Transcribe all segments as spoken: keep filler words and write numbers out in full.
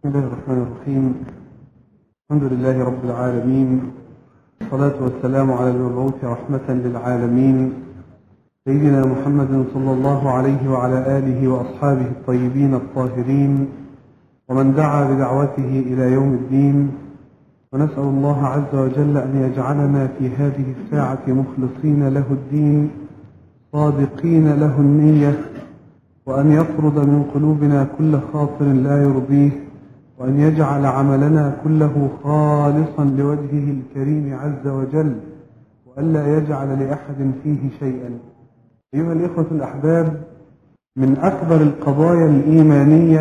بسم الله الرحمن الرحيم. الحمد لله رب العالمين، والصلاة والسلام على المبعوث رحمة للعالمين سيدنا محمد صلى الله عليه وعلى آله وأصحابه الطيبين الطاهرين ومن دعا بدعوته إلى يوم الدين. ونسأل الله عز وجل أن يجعلنا في هذه الساعة مخلصين له الدين صادقين له النية، وأن يطرد من قلوبنا كل خاطر لا يرضيه، وأن يجعل عملنا كله خالصا لوجهه الكريم عز وجل، وألا يجعل لأحد فيه شيئا. أيها الإخوة الأحباب، من أكبر القضايا الإيمانية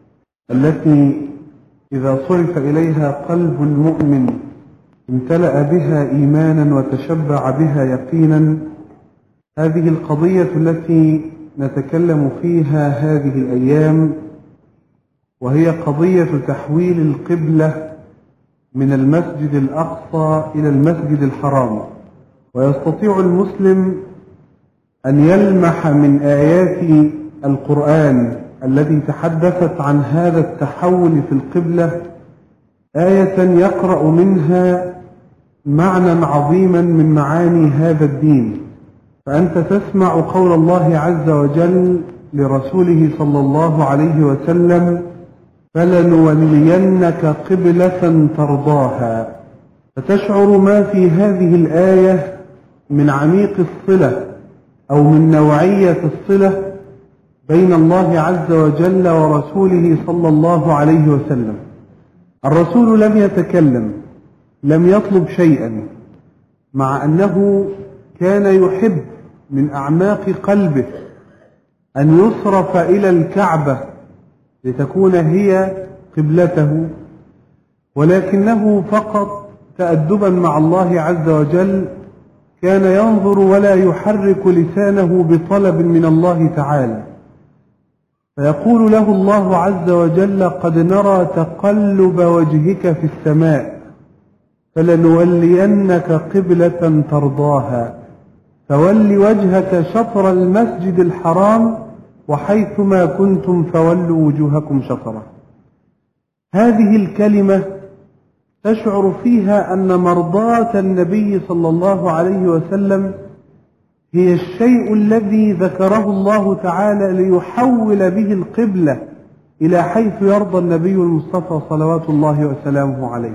التي إذا صرف إليها قلب المؤمن امتلأ بها إيمانا وتشبع بها يقينا، هذه القضية التي نتكلم فيها هذه الأيام، وهي قضية تحويل القبلة من المسجد الأقصى إلى المسجد الحرام. ويستطيع المسلم أن يلمح من آيات القرآن التي تحدثت عن هذا التحول في القبلة آية يقرأ منها معنى عظيما من معاني هذا الدين. فأنت تسمع قول الله عز وجل لرسوله صلى الله عليه وسلم: فلنولينك قبلة ترضاها. فتشعر ما في هذه الآية من عميق الصلة أو من نوعية الصلة بين الله عز وجل ورسوله صلى الله عليه وسلم. الرسول لم يتكلم، لم يطلب شيئا، مع أنه كان يحب من أعماق قلبه أن يصرف إلى الكعبة لتكون هي قبلته، ولكنه فقط تأدبا مع الله عز وجل كان ينظر ولا يحرك لسانه بطلب من الله تعالى. فيقول له الله عز وجل: قد نرى تقلب وجهك في السماء فلنولينك قبلة ترضاها فول وجهك شطر المسجد الحرام وحيثما كنتم فولوا وجوهكم شطره. هذه الكلمة تشعر فيها أن مرضاة النبي صلى الله عليه وسلم هي الشيء الذي ذكره الله تعالى ليحول به القبلة إلى حيث يرضى النبي المصطفى صلوات الله وسلامه عليه.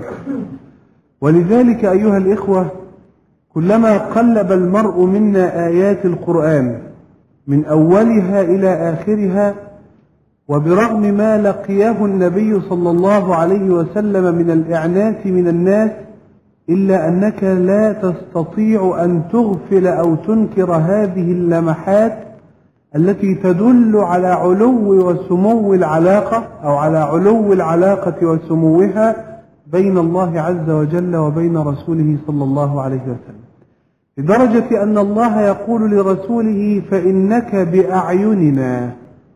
ولذلك أيها الإخوة، كلما قلب المرء منا آيات القرآن من أولها إلى آخرها، وبرغم ما لقيه النبي صلى الله عليه وسلم من الإعنات من الناس، إلا أنك لا تستطيع أن تغفل أو تنكر هذه اللمحات التي تدل على علو وسمو العلاقة أو على علو العلاقة وسموها بين الله عز وجل وبين رسوله صلى الله عليه وسلم، لدرجة أن الله يقول لرسوله: فإنك بأعيننا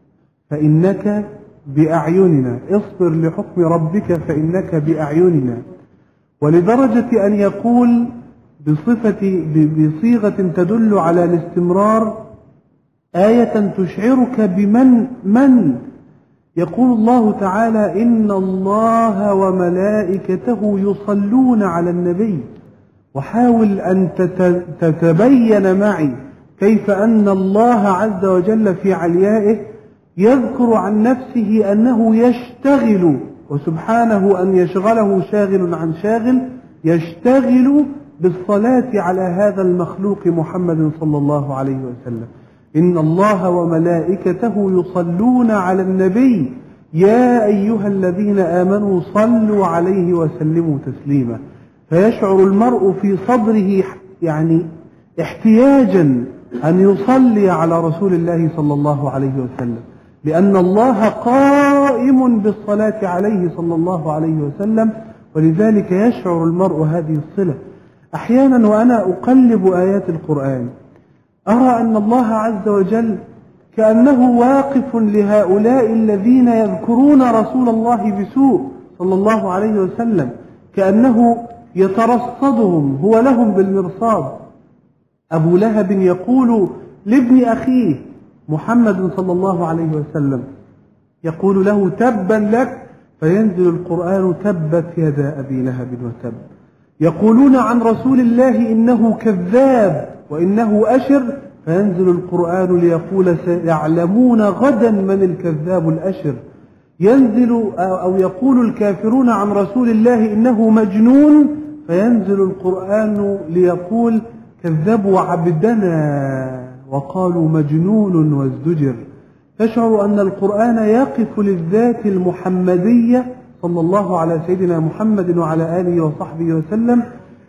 فإنك بأعيننا اصبر لحكم ربك فإنك بأعيننا. ولدرجة أن يقول بصفة بصيغة تدل على الاستمرار آية تشعرك بمن من يقول الله تعالى: إن الله وملائكته يصلون على النبي. وحاول أن تتبين معي كيف أن الله عز وجل في عليائه يذكر عن نفسه أنه يشتغل، وسبحانه أن يشغله شاغل عن شاغل، يشتغل بالصلاة على هذا المخلوق محمد صلى الله عليه وسلم. إن الله وملائكته يصلون على النبي يا أيها الذين آمنوا صلوا عليه وسلموا تسليما. فيشعر المرء في صدره يعني احتياجا أن يصلي على رسول الله صلى الله عليه وسلم، لأن الله قائم بالصلاة عليه صلى الله عليه وسلم. ولذلك يشعر المرء هذه الصلة. أحيانا وأنا أقلب آيات القرآن أرى أن الله عز وجل كأنه واقف لهؤلاء الذين يذكرون رسول الله بسوء صلى الله عليه وسلم، كأنه يترصدهم، هو لهم بالمرصاد. أبو لهب يقول لابن أخيه محمد صلى الله عليه وسلم، يقول له: تبا لك فينزل القرآن تبت يدا أبي لهب وتب. يقولون عن رسول الله إنه كذاب وإنه أشر، فينزل القرآن ليقول سيعلمون غدا من الكذاب الأشر. ينزل أو يقول الكافرون عن رسول الله إنه مجنون، فينزل القرآن ليقول كذبوا عبدنا وقالوا مجنون وازدجر. تشعر أن القرآن يقف للذات المحمدية صلى الله على سيدنا محمد وعلى آله وصحبه وسلم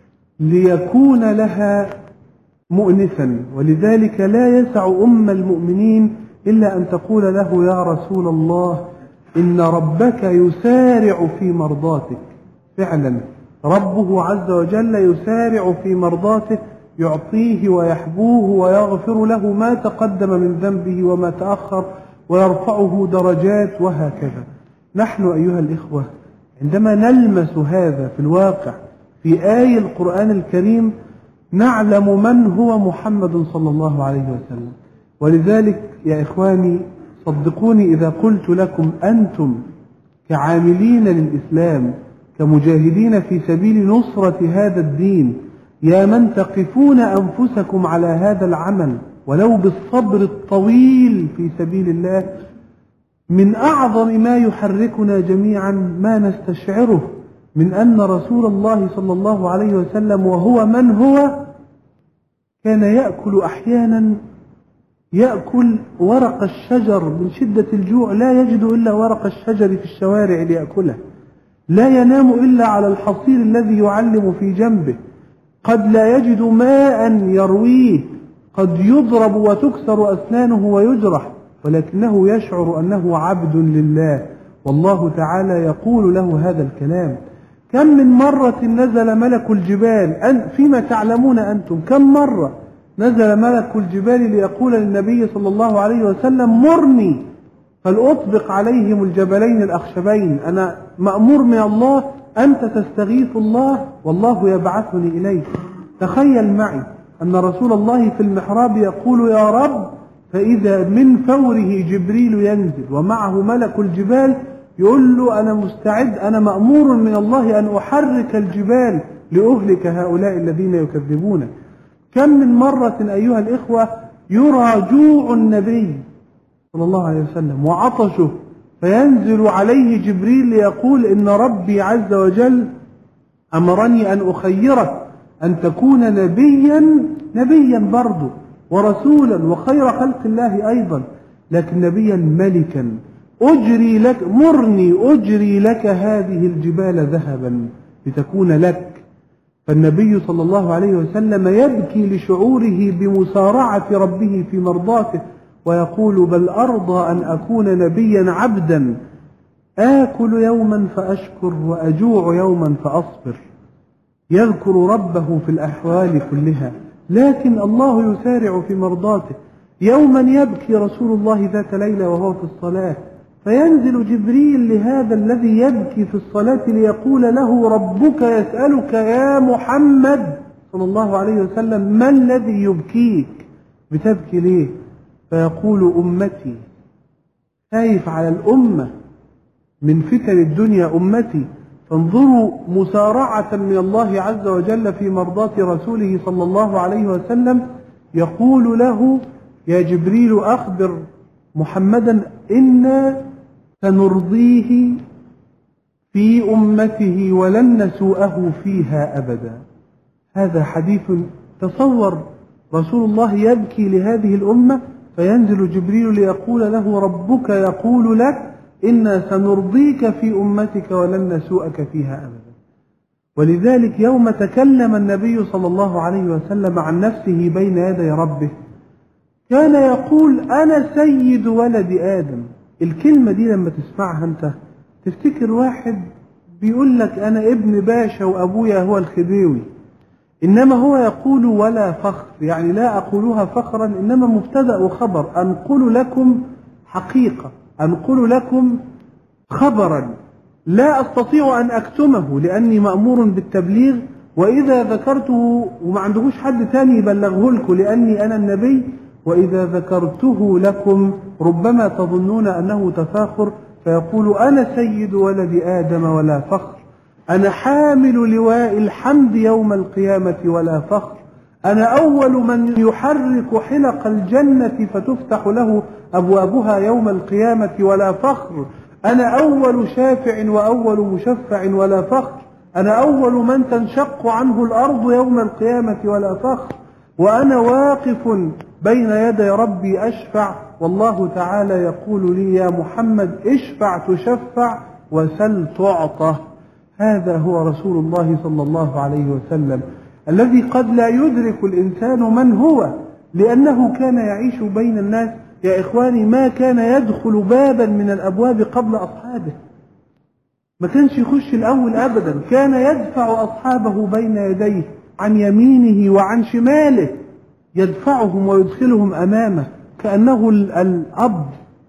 ليكون لها مؤنسا، ولذلك لا يسع أم المؤمنين إلا أن تقول له يا رسول الله إن ربك يسارع في مرضاتك. فعلا ربه عز وجل يسارع في مرضاته، يعطيه ويحبوه ويغفر له ما تقدم من ذنبه وما تأخر ويرفعه درجات وهكذا. نحن أيها الإخوة عندما نلمس هذا في الواقع في آي القرآن الكريم نعلم من هو محمد صلى الله عليه وسلم. ولذلك يا إخواني صدقوني إذا قلت لكم أنتم كعاملين للإسلام كمجاهدين في سبيل نصرة هذا الدين، يا من تقفون أنفسكم على هذا العمل ولو بالصبر الطويل في سبيل الله، من أعظم ما يحركنا جميعا ما نستشعره من أن رسول الله صلى الله عليه وسلم وهو من هو كان يأكل أحيانا يأكل ورق الشجر من شدة الجوع، لا يجد إلا ورق الشجر في الشوارع ليأكله، لا ينام إلا على الحصير الذي يعلم في جنبه، قد لا يجد ماء يرويه، قد يضرب وتكسر أسنانه ويجرح، ولكنه يشعر أنه عبد لله، والله تعالى يقول له هذا الكلام. كم من مرة نزل ملك الجبال فيما تعلمون أنتم، كم مرة نزل ملك الجبال ليقول للنبي صلى الله عليه وسلم مرني فلأطبق عليهم الجبلين الأخشبين، أنا مأمور من الله، أنت تستغيث الله والله يبعثني إليك. تخيل معي أن رسول الله في المحراب يقول يا رب، فإذا من فوره جبريل ينزل ومعه ملك الجبال يقول له أنا مستعد، أنا مأمور من الله أن أحرك الجبال لأهلك هؤلاء الذين يكذبون. كم من مرة أيها الإخوة يرى جوع النبي صلى الله عليه وسلم وعطشه فينزل عليه جبريل ليقول إن ربي عز وجل أمرني أن أخيرك أن تكون نبيا نبيا برضه ورسولا وخير خلق الله أيضا، لكن نبيا ملكا، أجري لك مرني أجري لك هذه الجبال ذهبا لتكون لك. فالنبي صلى الله عليه وسلم يبكي لشعوره بمسارعة ربه في مرضاته ويقول بل أرضى أن أكون نبيا عبدا آكل يوما فأشكر وأجوع يوما فأصبر. يذكر ربه في الأحوال كلها، لكن الله يسارع في مرضاته. يوما يبكي رسول الله ذات ليلة وهو في الصلاة، فينزل جبريل لهذا الذي يبكي في الصلاة ليقول له ربك يسألك يا محمد صلى الله عليه وسلم ما الذي يبكيك، بتبكي ليه؟ فيقول أمتي، خايف على الأمة من فتن الدنيا أمتي. فانظروا مسارعة من الله عز وجل في مرضاة رسوله صلى الله عليه وسلم، يقول له يا جبريل أخبر محمدا إنا سنرضيه في أمته ولن نسوءه فيها أبدا. هذا حديث، تصور رسول الله يبكي لهذه الأمة فينزل جبريل ليقول له ربك يقول لك إنا سنرضيك في أمتك ولن نسوءك فيها أبدا. ولذلك يوم تكلم النبي صلى الله عليه وسلم عن نفسه بين يدي ربه كان يقول أنا سيد ولد آدم. الكلمة دي لما تسمعها أنت تفتكر واحد بيقول لك أنا ابن باشا وأبويا هو الخديوي، إنما هو يقول ولا فخر، يعني لا أقولها فخرا إنما مبتدأ وخبر، أنقل لكم حقيقة، أنقل لكم خبرا لا أستطيع أن أكتمه لأني مأمور بالتبليغ، وإذا ذكرته وما عندهوش حد تاني يبلغه لكم لأني أنا النبي، وإذا ذكرته لكم ربما تظنون أنه تفاخر، فيقول أنا سيد ولد آدم ولا فخر، أنا حامل لواء الحمد يوم القيامة ولا فخر، أنا أول من يحرك حلق الجنة فتفتح له أبوابها يوم القيامة ولا فخر، أنا أول شافع وأول مشفع ولا فخر، أنا أول من تنشق عنه الأرض يوم القيامة ولا فخر، وأنا واقف بين يدي ربي أشفع، والله تعالى يقول لي يا محمد اشفع تشفع وسل تعطى. هذا هو رسول الله صلى الله عليه وسلم الذي قد لا يدرك الإنسان من هو، لأنه كان يعيش بين الناس. يا إخواني، ما كان يدخل بابا من الأبواب قبل أصحابه، ما كانش يخش الأول أبدا، كان يدفع أصحابه بين يديه عن يمينه وعن شماله، يدفعهم ويدخلهم أمامه كأنه الأب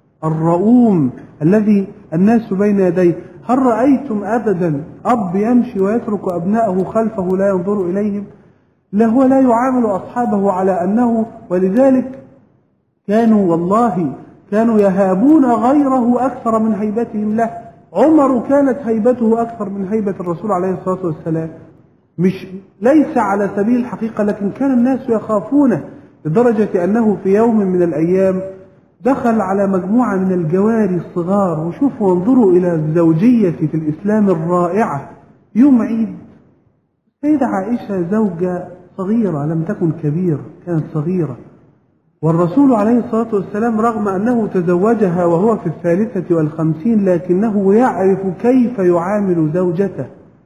الرؤوم الذي الناس بين يديه. هل رأيتم أبدا أب يمشي ويترك أبنائه خلفه لا ينظر إليهم؟ لا، هو لا يعامل أصحابه على أنه، ولذلك كانوا والله كانوا يهابون غيره أكثر من هيبتهم له. عمر كانت هيبته أكثر من هيبة الرسول عليه الصلاة والسلام، مش ليس على سبيل الحقيقة، لكن كان الناس يخافونه، لدرجة أنه في يوم من الأيام دخل على مجموعة من الجواري الصغار، وشوفوا وانظروا إلى الزوجية في الإسلام الرائعة. يوم عيد سيدة عائشة زوجة صغيرة لم تكن كبيرة، كانت صغيرة، والرسول عليه الصلاة والسلام رغم أنه تزوجها وهو في الثالثة والخمسين لكنه يعرف كيف يعامل زوجته.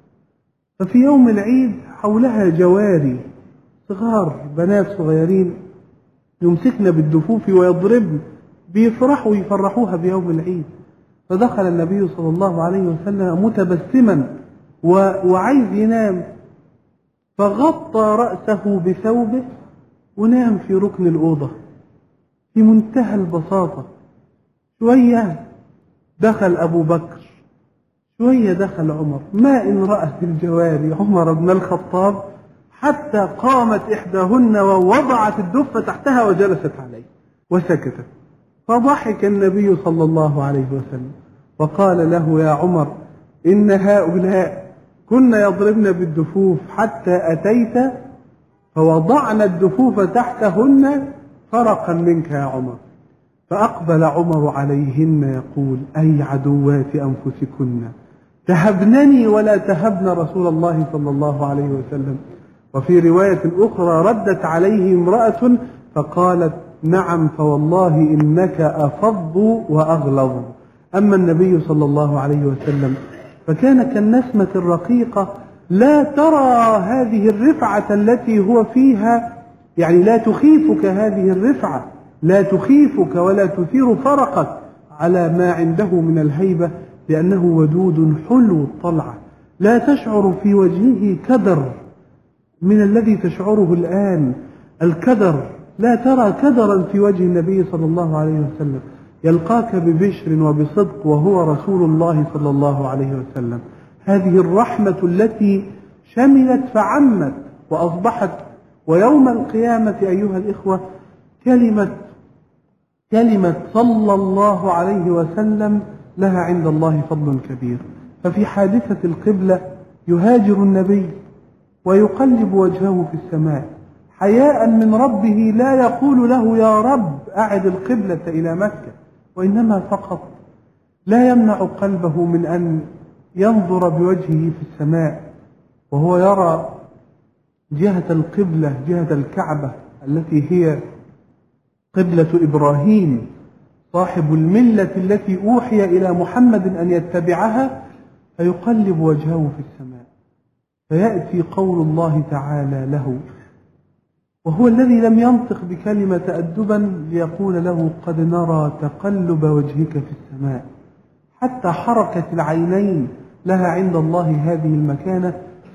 ففي يوم العيد حولها جواري صغار، بنات صغيرين يمسكن بالدفوف ويضربن، بيفرحوا يفرحوها بيوم العيد. فدخل النبي صلى الله عليه وسلم متبسما وعايز ينام، فغطى رأسه بثوبه ونام في ركن الأوضة في منتهى البساطة. شوية دخل أبو بكر، شوية دخل عمر، ما إن رأت الجواري عمر بن الخطاب حتى قامت إحداهن ووضعت الدفة تحتها وجلست عليه وسكتت. فضحك النبي صلى الله عليه وسلم وقال له يا عمر إن هؤلاء كن يضربن بالدفوف حتى أتيت فوضعنا الدفوف تحتهن فرقا منك يا عمر. فأقبل عمر عليهن يقول أي عدوات أنفسكن تهبنني ولا تهبن رسول الله صلى الله عليه وسلم. وفي رواية أخرى ردت عليه امرأة فقالت نعم فوالله إنك أفض وأغلظ. أما النبي صلى الله عليه وسلم فكان كالنسمة الرقيقة، لا ترى هذه الرفعة التي هو فيها، يعني لا تخيفك هذه الرفعة، لا تخيفك ولا تثير فرقك على ما عنده من الهيبة، لأنه ودود حلو الطلعة، لا تشعر في وجهه كدر من الذي تشعره الآن الكدر، لا ترى كدرا في وجه النبي صلى الله عليه وسلم، يلقاك ببشر وبصدق وهو رسول الله صلى الله عليه وسلم. هذه الرحمة التي شملت فعمت وأصبحت، ويوم القيامة أيها الإخوة كلمة كلمة صلى الله عليه وسلم لها عند الله فضل كبير. ففي حادثة القبلة يهاجر النبي ويقلب وجهه في السماء حياء من ربه، لا يقول له يا رب أعد القبلة إلى مكة، وإنما فقط لا يمنع قلبه من أن ينظر بوجهه في السماء وهو يرى جهة القبلة، جهة الكعبة التي هي قبلة إبراهيم صاحب الملة التي أوحي إلى محمد أن يتبعها، فيقلب وجهه في السماء فيأتي قول الله تعالى له، وهو الذي لم ينطق بكلمة تأدبا ليقول له قد نرى تقلب وجهك في السماء، حتى حركة العينين لها عند الله هذه المكانة،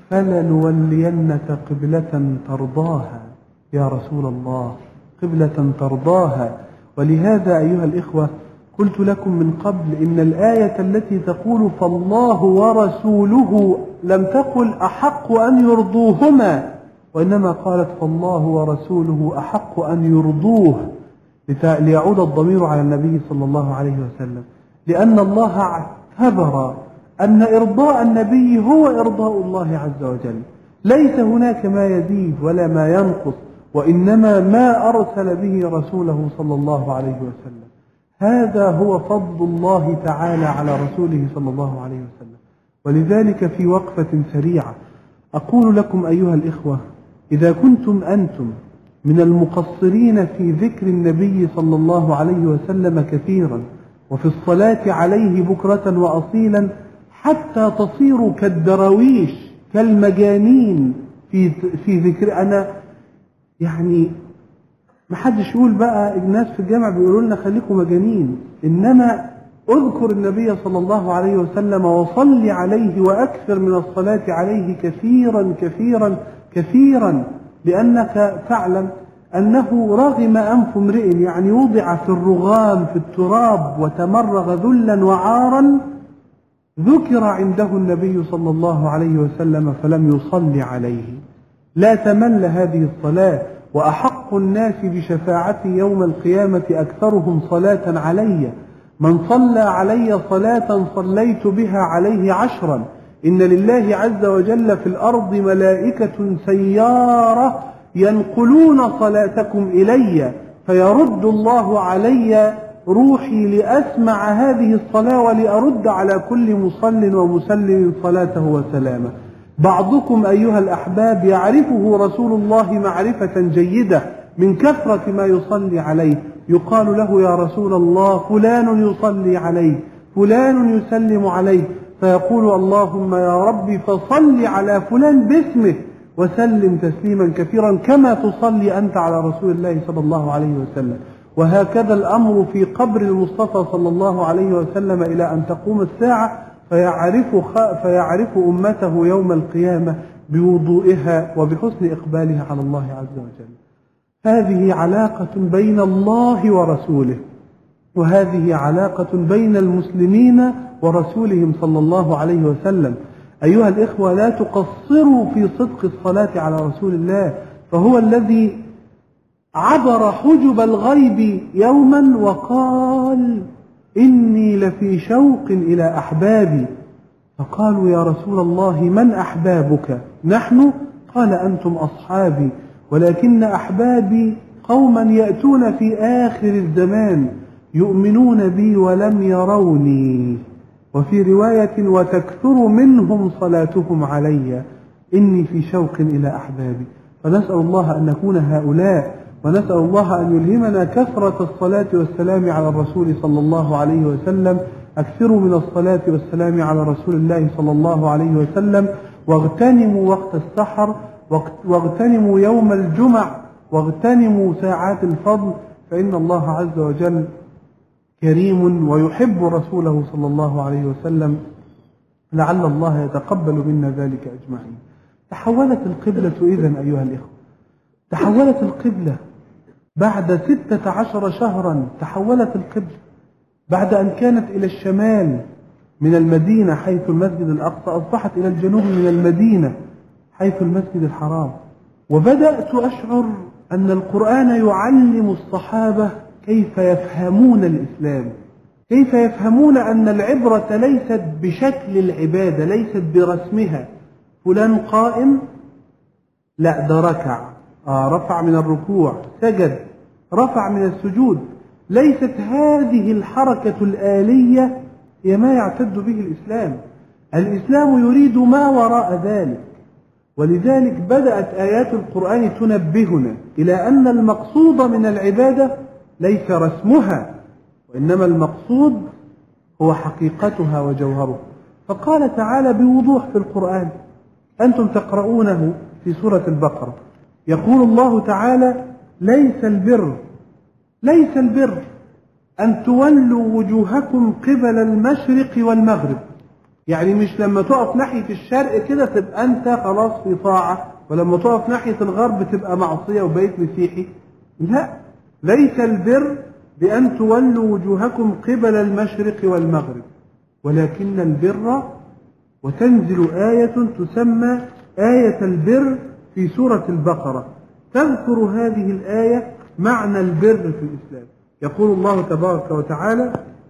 فلنولينك قبلة ترضاها يا رسول الله، قبلة ترضاها. ولهذا أيها الإخوة قلت لكم من قبل إن الآية التي تقول فالله ورسوله لم تقل أحق أن يرضوهما، وإنما قالت فالله ورسوله أحق أن يرضوه، ليعود الضمير على النبي صلى الله عليه وسلم. لأن الله اعتبر أن إرضاء النبي هو إرضاء الله عز وجل، ليس هناك ما يزيد ولا ما ينقص، وإنما ما أرسل به رسوله صلى الله عليه وسلم. هذا هو فضل الله تعالى على رسوله صلى الله عليه وسلم. ولذلك في وقفة سريعة أقول لكم أيها الإخوة، إذا كنتم أنتم من المقصرين في ذكر النبي صلى الله عليه وسلم كثيرا وفي الصلاة عليه بكرة وأصيلا حتى تصيروا كالدراويش كالمجانين في في ذكر، أنا يعني ما حدش يقول بقى الناس في الجامع بيقولوا لنا خليكم مجانين، إنما اذكر النبي صلى الله عليه وسلم وصل عليه وأكثر من الصلاة عليه كثيرا كثيرا كثيرا، لأنك تعلم أنه رغم أنف امرئ، يعني وضع في الرغام في التراب وتمرغ ذلا وعارا، ذكر عنده النبي صلى الله عليه وسلم فلم يصل عليه. لا تمل هذه الصلاة، وأحق الناس بشفاعتي يوم القيامة أكثرهم صلاة علي، من صلى علي صلاة صليت بها عليه عشرا، إن لله عز وجل في الأرض ملائكة سيارة ينقلون صلاتكم إلي، فيرد الله علي روحي لأسمع هذه الصلاة ولأرد على كل مصل ومسلم صلاته وسلامه. بعضكم أيها الأحباب يعرفه رسول الله معرفة جيدة من كثرة ما يصلي عليه، يقال له يا رسول الله فلان يصلي عليه، فلان يسلم عليه، فيقول اللهم يا ربي فصل على فلان باسمه وسلم تسليما كثيرا كما تصلي أنت على رسول الله صلى الله عليه وسلم. وهكذا الأمر في قبر المصطفى صلى الله عليه وسلم إلى أن تقوم الساعة، فيعرف, فيعرف أمته يوم القيامة بوضوئها وبحسن إقبالها على الله عز وجل. هذه علاقة بين الله ورسوله، وهذه علاقة بين المسلمين ورسولهم صلى الله عليه وسلم. أيها الإخوة لا تقصروا في صدق الصلاة على رسول الله، فهو الذي عبر حجب الغيب يوما وقال إني لفي شوق إلى أحبابي، فقالوا يا رسول الله من أحبابك؟ نحن، قال أنتم أصحابي، ولكن أحبابي قوما يأتون في آخر الزمان يؤمنون بي ولم يروني، وفي رواية وتكثر منهم صلاتهم علي، إني في شوق إلى أحبابي. فنسأل الله أن نكون هؤلاء، ونسأل الله أن يلهمنا كثرة الصلاة والسلام على الرسول صلى الله عليه وسلم. أكثروا من الصلاة والسلام على رسول الله صلى الله عليه وسلم، واغتنموا وقت السحر، واغتنموا يوم الجمع، واغتنموا ساعات الفضل، فإن الله عز وجل كريم ويحب رسوله صلى الله عليه وسلم، لعل الله يتقبل منا ذلك أجمعين. تحولت القبلة إذن أيها الإخوة، تحولت القبلة بعد ستة عشر شهرا، تحولت القبلة بعد أن كانت إلى الشمال من المدينة حيث المسجد الأقصى، أصبحت إلى الجنوب من المدينة حيث المسجد الحرام. وبدأت أشعر أن القرآن يعلم الصحابة كيف يفهمون الإسلام، كيف يفهمون أن العبرة ليست بشكل العبادة، ليست برسمها، فلان قائم، لا ده ركع، آه رفع من الركوع، سجد، رفع من السجود. ليست هذه الحركة الآلية هي ما يعتد به الإسلام. الإسلام يريد ما وراء ذلك، ولذلك بدأت آيات القرآن تنبهنا إلى أن المقصود من العبادة ليس رسمها، وإنما المقصود هو حقيقتها وجوهرها. فقال تعالى بوضوح في القرآن، أنتم تقرؤونه في سورة البقرة، يقول الله تعالى ليس البر ليس البر أن تولوا وجوهكم قبل المشرق والمغرب، يعني مش لما تقف ناحية الشرق كده تبقى أنت خلاص في طاعة، ولما تقف ناحية الغرب تبقى معصية وبقيت مسيحي. لا، ليس البر بأن تولوا وجوهكم قبل المشرق والمغرب، ولكن البر، وتنزل آية تسمى آية البر في سورة البقرة تذكر هذه الآية معنى البر في الإسلام. يقول الله تبارك وتعالى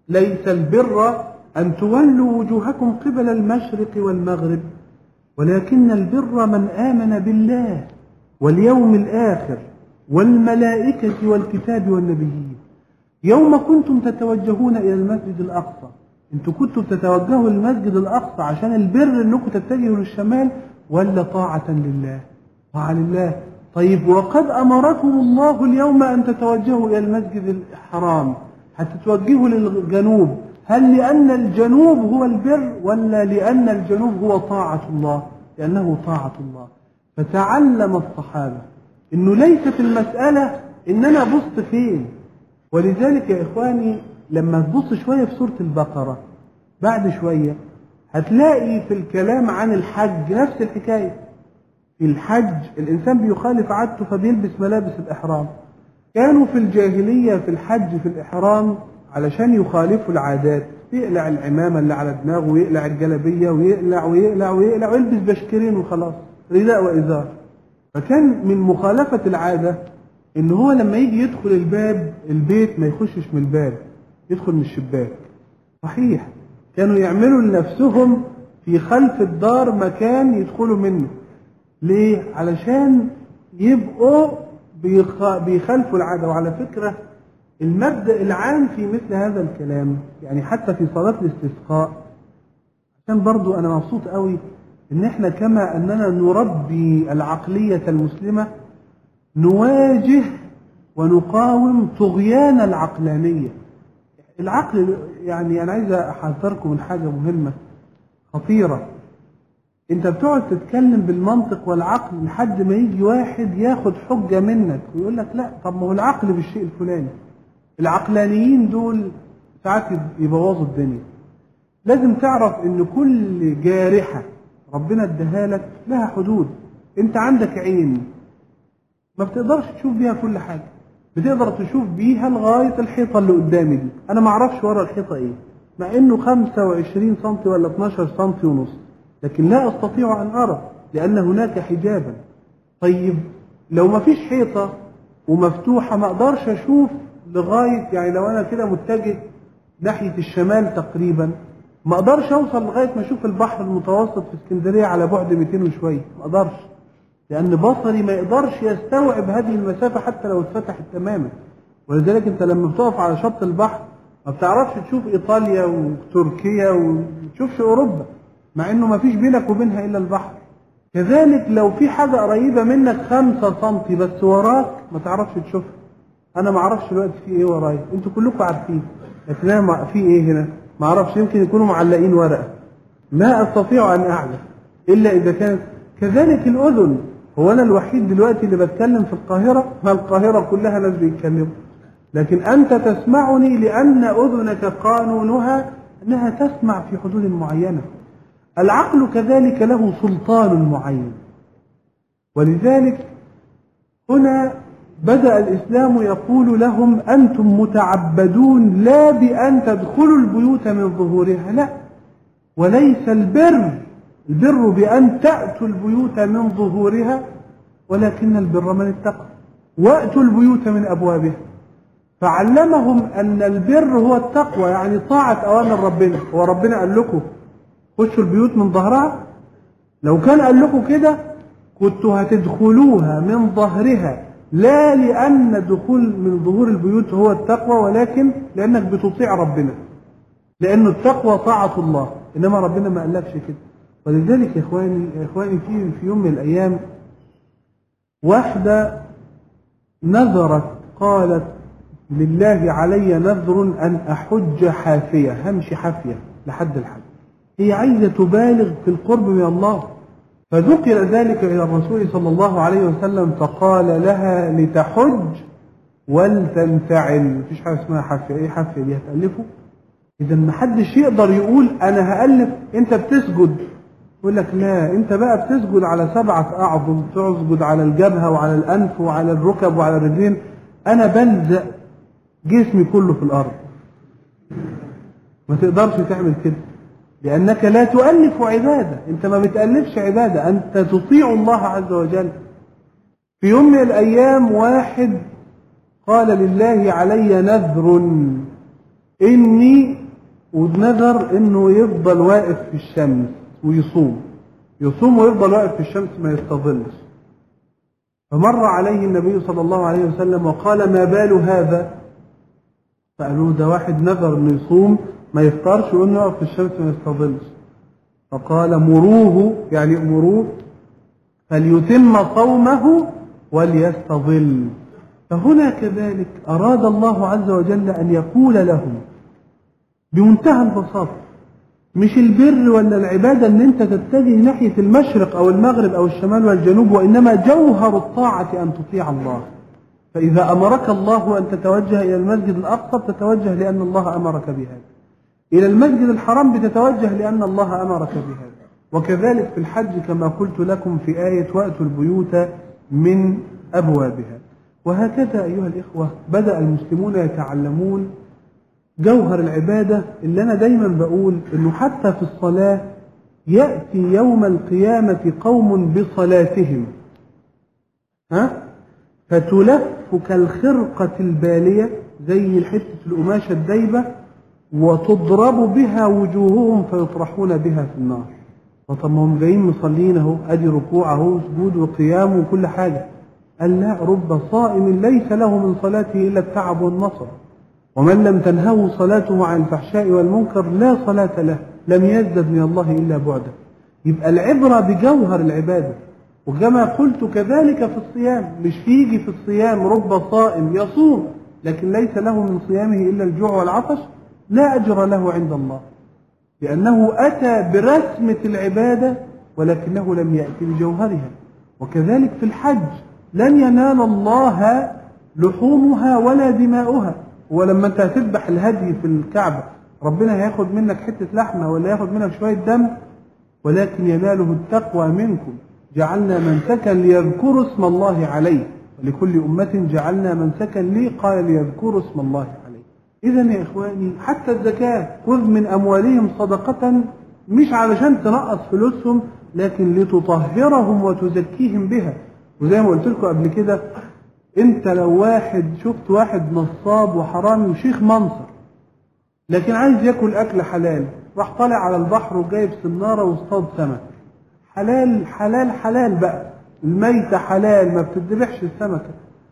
ليس البر أن تولوا وجوهكم قبل المشرق والمغرب، ولكن البر من آمن بالله واليوم الآخر والملائكة والكتاب والنبيين. يوم كنتم تتوجهون إلى المسجد الأقصى، انتوا كنتم تتوجهوا للمسجد الأقصى عشان البر انكم تتجهوا للشمال ولا طاعة لله؟ طاعة لله. طيب وقد أمركم الله اليوم أن تتوجهوا إلى المسجد الحرام، هتتوجهوا للجنوب، هل لأن الجنوب هو البر ولا لأن الجنوب هو طاعة الله؟ لأنه طاعة الله. فتعلم الصحابة إنه ليست المسألة إن أنا بصت فين. ولذلك يا إخواني لما تبص شوية في سورة البقرة بعد شوية هتلاقي في الكلام عن الحج نفس الحكاية. في الحج الإنسان بيخالف عادته فبيلبس ملابس الإحرام. كانوا في الجاهلية في الحج في الإحرام علشان يخالفوا العادات يقلع العمامة اللي على دماغه ويقلع الجلبية ويقلع ويقلع ويقلع ويلبس بشكرين وخلاص، رداء وإزار. فكان من مخالفة العادة إن هو لما يجي يدخل الباب البيت ما يخشش من الباب، يدخل من الشباك. صحيح كانوا يعملوا لنفسهم في خلف الدار مكان يدخلوا منه. ليه؟ علشان يبقوا بيخالفوا العادة. وعلى فكرة المبدأ العام في مثل هذا الكلام يعني حتى في صلاة الاستسقاء، عشان برضو أنا مبسوط قوي إن إحنا كما أننا نربي العقلية المسلمة نواجه ونقاوم طغيان العقلانية. العقل يعني أنا عايز أحذركم من حاجة مهمة خطيرة. أنت بتقعد تتكلم بالمنطق والعقل لحد ما يجي واحد ياخد حجة منك ويقول لك لا طب ما هو العقل بالشيء الفلاني. العقلانيين دول ساعات يبوظوا الدنيا. لازم تعرف إن كل جارحة ربنا اداها لك لها حدود. أنت عندك عين ما بتقدرش تشوف بيها كل حاجة، بتقدر تشوف بيها لغاية الحيطة اللي قدامي دي. أنا ما أعرفش ورا الحيطة إيه مع إنه خمسة وعشرين سنتي ولا اتناشر سنتي ونص، لكن لا أستطيع أن أرى لأن هناك حجابا. طيب لو ما فيش حيطة ومفتوحة ما أقدرش أشوف لغاية، يعني لو أنا كده متجه ناحية الشمال تقريبا ما أقدرش أوصل لغاية ما أشوف البحر المتوسط في اسكندرية على بعد مئتين وشوية، ما أقدرش لأن بصري ما يقدرش يستوعب هذه المسافة حتى لو اتفتحت تماما. ولذلك أنت لما بتقف على شط البحر ما بتعرفش تشوف إيطاليا وتركيا وتشوفش أوروبا مع إنه ما فيش بينك وبينها إلا البحر. كذلك لو في حاجة قريبة منك خمسة سنتي بس وراك ما تعرفش تشوفها. أنا ما أعرفش دلوقتي في إيه ورايا، أنتوا كلكم عارفين، لكن أنا في إيه هنا ما أعرفش. يمكن يكونوا معلقين ورقة، لا أستطيع أن أعلم إلا إذا كانت. كذلك الأذن، هو أنا الوحيد دلوقتي اللي بتكلم في القاهرة؟ ما القاهرة كلها ناس بيتكلموا، لكن أنت تسمعني لأن أذنك قانونها أنها تسمع في حدود معينة. العقل كذلك له سلطان معين. ولذلك هنا بدأ الإسلام يقول لهم أنتم متعبدون لا بأن تدخلوا البيوت من ظهورها، لا، وليس البر البر بأن تأتوا البيوت من ظهورها، ولكن البر من اتقى وأتوا البيوت من أبوابها. فعلمهم أن البر هو التقوى، يعني طاعة أوامر ربنا. هو ربنا قال لكم خشوا البيوت من ظهرها؟ لو كان قال لكم كده كنتوا هتدخلوها من ظهرها، لا لأن الدخول من ظهور البيوت هو التقوى، ولكن لأنك بتطيع ربنا، لأن التقوى طاعة الله، إنما ربنا ما قالكش كده. ولذلك يا إخواني يا إخواني في في يوم من الأيام واحدة نذرت قالت لله علي نذر أن أحج حافية، همشي حافية لحد الحج. هي عايزة تبالغ في القرب من الله. فذكر ذلك إلى الرسول صلى الله عليه وسلم فقال لها لتحج ولتنفعل. مفيش حاجة اسمها حافية. إيه حافية دي؟ هتألفه؟ إذا ما حدش يقدر يقول أنا هألف. أنت بتسجد يقول لك لا، أنت بقى بتسجد على سبعة أعظم، تسجد على الجبهة وعلى الأنف وعلى الركب وعلى الرجلين. أنا بلزق جسمي كله في الأرض. ما تقدرش تعمل كده لأنك لا تؤلف عبادة. أنت ما بتألفش عبادة، أنت تطيع الله عز وجل. في يوم من الأيام واحد قال لله علي نذر إني ونذر انه يفضل واقف في الشمس ويصوم، يصوم ويفضل واقف في الشمس ما يستظلش. فمر عليه النبي صلى الله عليه وسلم وقال: ما بال هذا؟ فقالوا: ده واحد نذر انه يصوم ما يفطرش وانه يقف في الشمس ما يستظلش. فقال: مروه، يعني امروه فليتم صومه وليستظل. فهنا كذلك أراد الله عز وجل أن يقول لهم بمنتهى البساطة: مش البر ولا العبادة أن أنت تتجه ناحية المشرق أو المغرب أو الشمال والجنوب، وإنما جوهر الطاعة أن تطيع الله. فإذا أمرك الله أن تتوجه إلى المسجد الأقصى بتتوجه لأن الله أمرك بهذا، إلى المسجد الحرام بتتوجه لأن الله أمرك بهذا. وكذلك في الحج كما قلت لكم في آية: وأتوا البيوت من أبوابها. وهكذا أيها الإخوة بدأ المسلمون يتعلمون جوهر العبادة، اللي أنا دايما بقول إنه حتى في الصلاة يأتي يوم القيامة قوم بصلاتهم ها فتلف كالخرقة البالية، زي الحتة القماشة الدايبة، وتضرب بها وجوههم فيطرحون بها في النار. وطب ما هم جايين مصلين اهو، ادي ركوع اهو، سجود وقيام وكل حاجة. قال: لا، رب صائم ليس له من صلاته إلا التعب والنصب، ومن لم تنهه صلاته عن الفحشاء والمنكر لا صلاة له، لم يزدد من الله إلا بعدا. يبقى العبرة بجوهر العبادة. وكما قلت كذلك في الصيام، مش فيجي في الصيام رب صائم يصوم لكن ليس له من صيامه إلا الجوع والعطش، لا أجر له عند الله، لأنه أتى برسمة العبادة ولكنه لم يأتي بجوهرها. وكذلك في الحج لن ينال الله لحومها ولا دماؤها. ولما انت هتذبح الهدي في الكعبة ربنا هياخد منك حتة لحمة ولا ياخد منك شوية دم؟ ولكن يناله التقوى منكم. جعلنا منسكا ليذكروا اسم الله عليه، ولكل أمة جعلنا منسكا لي قال ليذكروا اسم الله عليه. إذن يا إخواني حتى الزكاة خذ من أموالهم صدقة، مش علشان تنقص فلوسهم لكن لتطهرهم وتزكيهم بها. وزي ما قلت لكم قبل كده، انت لو واحد شفت واحد نصاب وحرامي وشيخ منصر لكن عايز ياكل أكل حلال، راح طالع على البحر وجايب سنارة واصطاد سمك حلال حلال حلال بقى، الميتة حلال ما بتذبحش السمكة،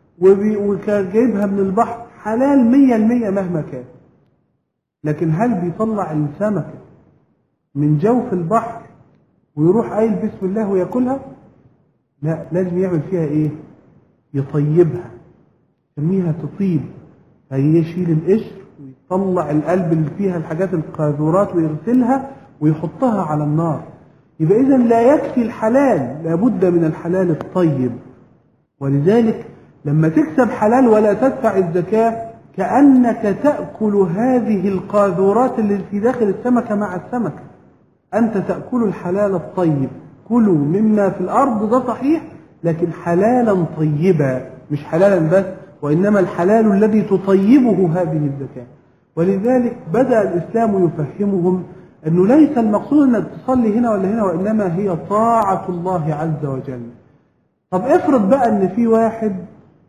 وجايبها من البحر حلال مية المية مهما كان. لكن هل بيطلع السمكة من جوف البحر ويروح قايل بسم الله وياكلها؟ لا، لازم يعمل فيها ايه؟ يطيبها، يسميها تطيب. هيشيل القشر ويطلع القلب اللي فيها الحاجات القاذورات ويغسلها ويحطها على النار. يبقى إذن لا يكفي الحلال، لابد من الحلال الطيب. ولذلك لما تكسب حلال ولا تدفع الزكاة كأنك تأكل هذه القاذورات اللي في داخل السمكة مع السمكة. أنت تأكل الحلال الطيب. كلوا مما في الأرض، ده صحيح، لكن حلالا طيبا، مش حلالا بس، وإنما الحلال الذي تطيبه هذه الزكاة. ولذلك بدأ الإسلام يفهمهم أنه ليس المقصود أنك تصلي هنا ولا هنا، وإنما هي طاعة الله عز وجل. طب افرض بقى أن في واحد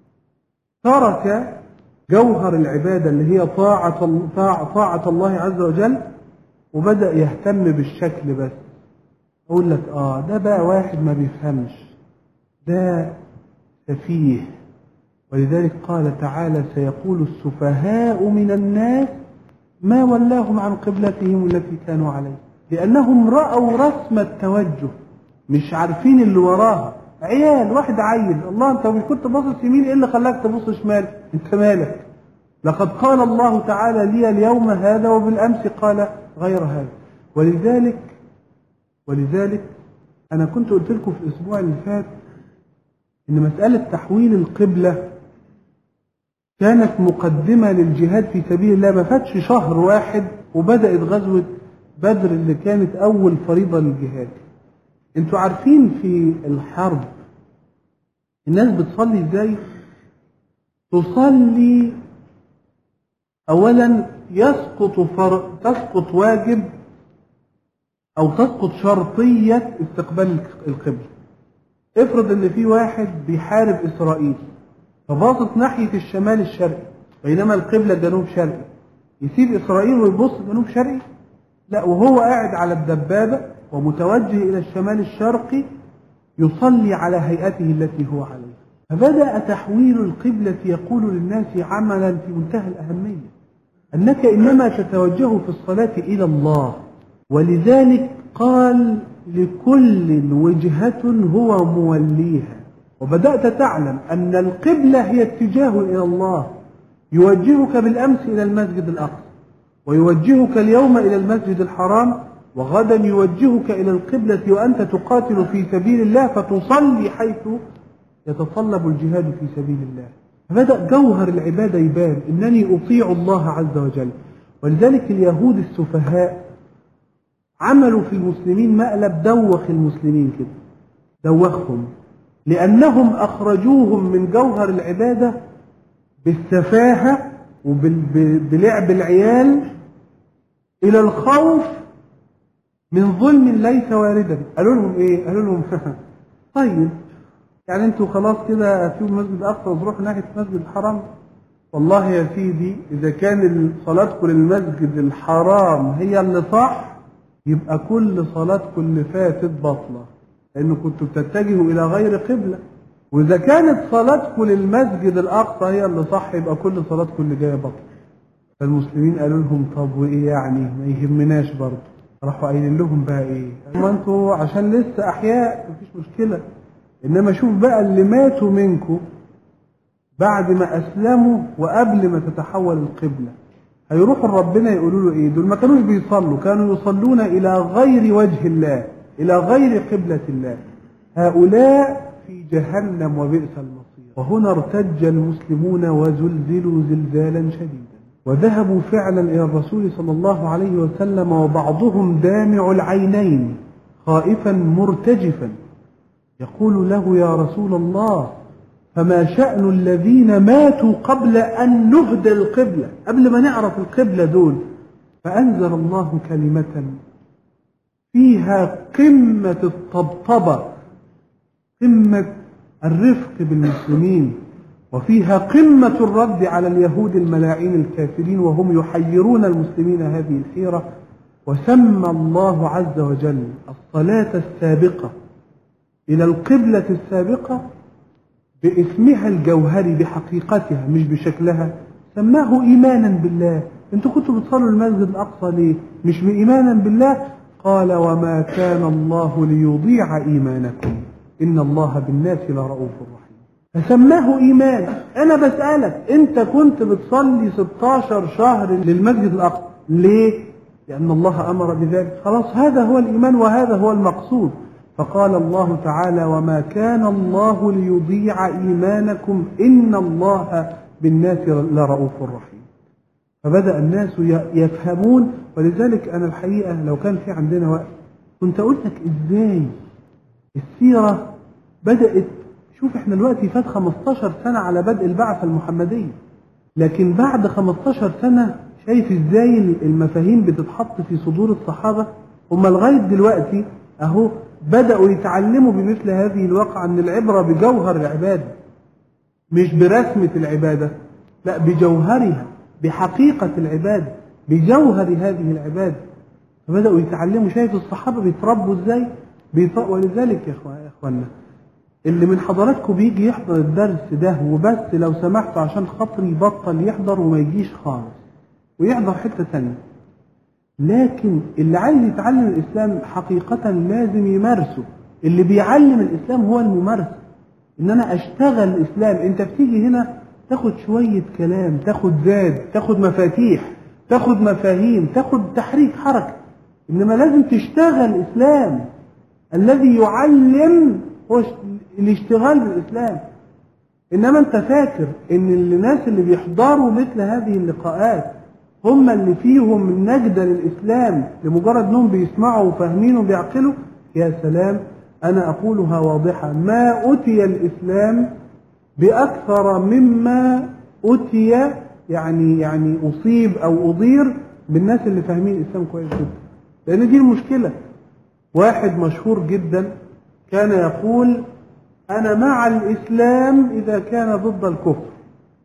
ترك جوهر العبادة اللي هي طاعة, طاعة الله عز وجل وبدأ يهتم بالشكل بس. أقول لك آه ده بقى واحد ما بيفهمش، ده سفيه. ولذلك قال تعالى: سيقول السفهاء من الناس ما ولاهم عن قبلتهم التي كانوا عليها، لأنهم رأوا رسم التوجه، مش عارفين اللي وراها. عيال، واحد عيل، الله أنت مش كنت باصص يمين، إيه اللي خلاك تبص شمال؟ أنت مالك؟ لقد قال الله تعالى لي اليوم هذا وبالأمس قال غير هذا. ولذلك ولذلك أنا كنت قلت لكم في الأسبوع اللي فات إن مسألة تحويل القبلة كانت مقدمة للجهاد في سبيل الله. ما فاتش شهر واحد وبدأت غزوة بدر اللي كانت أول فريضة للجهاد. انتوا عارفين في الحرب الناس بتصلي ازاي؟ تصلي أولا يسقط فر... تسقط واجب أو تسقط شرطية استقبال القبلة. افرض ان في واحد بيحارب إسرائيل فباصص ناحية الشمال الشرقي بينما القبلة جنوب شرقي، يسيب إسرائيل ويبص جنوب شرقي؟ لا، وهو قاعد على الدبابة ومتوجه إلى الشمال الشرقي يصلي على هيئته التي هو عليها. فبدأ تحويل القبلة يقول للناس عملا في منتهى الأهمية، أنك إنما تتوجه في الصلاة إلى الله، ولذلك قال لكل وجهة هو موليها. وبدأت تعلم أن القبلة هي اتجاه إلى الله، يوجهك بالأمس إلى المسجد الأقصى، ويوجهك اليوم إلى المسجد الحرام، وغدا يوجهك إلى القبلة وأنت تقاتل في سبيل الله فتصلي حيث يتطلب الجهاد في سبيل الله. فبدأ جوهر العبادة يبان، إنني أطيع الله عز وجل. ولذلك اليهود السفهاء عملوا في المسلمين مقلب، دوخ المسلمين كده، دوخهم، لأنهم أخرجوهم من جوهر العبادة بالسفاهة وبلعب العيال إلى الخوف من ظلم ليس واردا. قالوا لهم إيه؟ قالوا لهم طيب يعني أنتوا خلاص كده في المسجد الأقصى وتروحوا ناحية المسجد الحرام؟ والله يا سيدي إذا كان صلاتكم للمسجد الحرام هي اللي صح، يبقى كل صلاتكم اللي فاتت بطلة، لأنه كنتوا بتتجهوا إلى غير قبلة. وإذا كانت صلاتكم للمسجد الأقصى هي اللي صح، يبقى كل صلاتكم اللي جاية بطلة. فالمسلمين قالوا لهم طب وإيه يعني؟ ما يهمناش برضه. راحوا قايلين لهم بقى إيه؟ ما أنتوا عشان لسه أحياء مفيش مشكلة، إنما شوف بقى اللي ماتوا منكم بعد ما أسلموا وقبل ما تتحول القبلة، هيروحوا ربنا يقولوا له إيه؟ دول ما كانوش بيصلوا، كانوا يصلون إلى غير وجه الله، إلى غير قبلة الله. هؤلاء في جهنم وبئس المصير. وهنا ارتج المسلمون وزلزلوا زلزالا شديدا، وذهبوا فعلا إلى الرسول صلى الله عليه وسلم، وبعضهم دامع العينين خائفا مرتجفا يقول له يا رسول الله فما شأن الذين ماتوا قبل أن نهدى القبلة، قبل ما نعرف القبلة دول؟ فأنزل الله كلمة فيها قمة الطبطبة، قمة الرفق بالمسلمين، وفيها قمة الرد على اليهود الملاعين الكافرين وهم يحيرون المسلمين هذه الحيرة. وسمى الله عز وجل الصلاة السابقة إلى القبلة السابقة باسمها الجوهري بحقيقتها مش بشكلها، سماه إيمانا بالله. انتوا كنتوا بتصلوا المسجد الأقصى ليه؟ مش بإيمانا بالله؟ قال وما كان الله ليضيع إيمانكم إن الله بالناس لرؤوف رحيم. فسماه إيمان. أنا بسألك، أنت كنت بتصلي ستاشر شهر للمسجد الأقصى ليه؟ لأن الله أمر بذلك. خلاص هذا هو الإيمان وهذا هو المقصود. فقال الله تعالى وما كان الله ليضيع إيمانكم إن الله بالناس لرؤوف رحيم. فبدأ الناس يفهمون. ولذلك أنا الحقيقة لو كان في عندنا وقت كنت أقول لك إزاي السيرة بدأت. شوف احنا دلوقتي فات خمستاشر سنة على بدء البعثة المحمدية، لكن بعد خمستاشر سنة شايف إزاي المفاهيم بتتحط في صدور الصحابة. هم لغاية دلوقتي أهو بدأوا يتعلموا بمثل هذه الواقعة أن العبرة بجوهر العبادة مش برسمة العبادة، لا بجوهرها، بحقيقة العبادة، بجوهر هذه العبادة. فبدأوا يتعلموا. شايف الصحابة بيتربوا ازاي؟ بيط... ولذلك يا اخوانا اللي من حضراتكم بيجي يحضر الدرس ده وبس لو سمحتوا عشان خاطري يبطل يحضر وما يجيش خالص ويحضر حتة ثانية. لكن اللي عايز يتعلم الإسلام حقيقة لازم يمارسه. اللي بيعلم الإسلام هو الممارسة، إن أنا أشتغل الإسلام. أنت بتيجي هنا تاخد شوية كلام، تاخد زاد، تاخد مفاتيح، تاخد مفاهيم، تاخد تحريك حركة، إنما لازم تشتغل الإسلام. الذي يعلم هو الاشتغال بالإسلام. إنما أنت فاكر إن الناس اللي بيحضروا مثل هذه اللقاءات هم اللي فيهم نجدة للإسلام لمجرد أنهم بيسمعوا وفاهمين وبيعقلوا؟ يا سلام، أنا أقولها واضحة، ما أتي الإسلام بأكثر مما أتي يعني يعني أصيب أو أضير بالناس اللي فاهمين الإسلام كويس جدا. لأن دي المشكلة. واحد مشهور جدا كان يقول أنا مع الإسلام إذا كان ضد الكفر.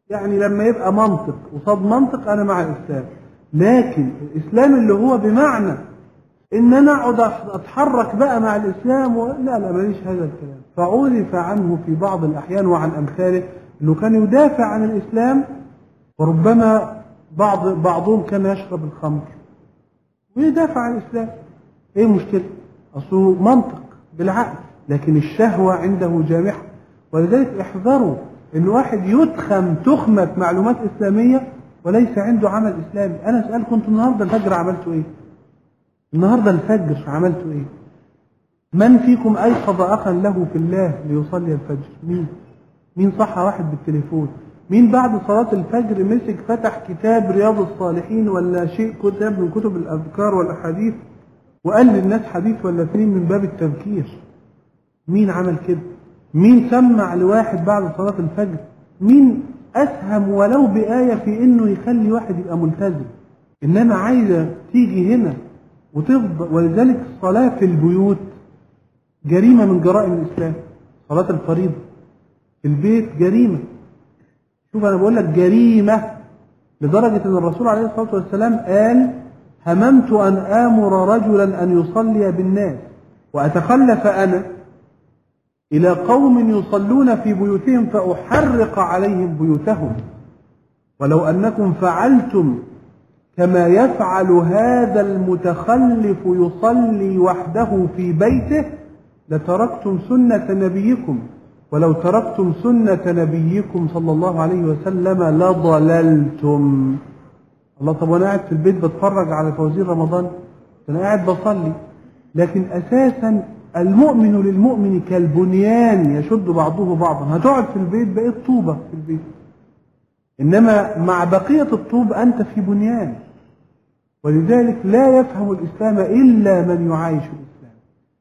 يعني لما يبقى منطق وصاد منطق أنا مع الإسلام، لكن الإسلام اللي هو بمعنى إن أنا أقعد أتحرك بقى مع الإسلام و... لا لا ماليش هذا الكلام. فعرف عنه في بعض الأحيان وعن أمثاله أنه كان يدافع عن الإسلام، وربما بعض بعضهم كان يشرب الخمر ويدافع عن الإسلام. إيه مشكلة؟ أصله منطق بالعقل، لكن الشهوة عنده جامحة. ولذلك احذروا إن واحد يتخم تخمة معلومات إسلامية وليس عنده عمل إسلامي. أنا أسألكم أنتم النهاردة الفجر عملتوا إيه؟ النهاردة الفجر عملتوا إيه؟ من فيكم أيقظ أخا له في الله ليصلي الفجر؟ مين؟ مين صح واحد بالتليفون؟ مين بعد صلاة الفجر مسك فتح كتاب رياض الصالحين ولا شيء كتاب من كتب الأذكار والأحاديث وقال للناس حديث ولا اثنين من باب التذكير؟ مين عمل كده؟ مين سمع لواحد بعد صلاة الفجر؟ مين أسهم ولو بآية في إنه يخلي واحد يبقى ملتزم؟ إنما عايزة تيجي هنا وتفضل. ولذلك الصلاة في البيوت جريمة من جرائم الإسلام. صلاة الفريضة في البيت جريمة. شوف أنا بقول لك جريمة، لدرجة أن الرسول عليه الصلاة والسلام قال: هممت أن آمر رجلا أن يصلي بالناس وأتخلف أنا إلى قوم يصلون في بيوتهم فأحرق عليهم بيوتهم، ولو أنكم فعلتم كما يفعل هذا المتخلف يصلي وحده في بيته لتركتم سنة نبيكم، ولو تركتم سنة نبيكم صلى الله عليه وسلم لضللتم. الله، طب وانا قاعد في البيت بتفرج على فوازير رمضان، انا قاعد بصلي، لكن اساسا المؤمن للمؤمن كالبنيان يشد بعضه بعضا. هتقعد في البيت بقيت طوبة في البيت، انما مع بقية الطوب انت في بنيان. ولذلك لا يفهم الاسلام الا من يعايش الاسلام.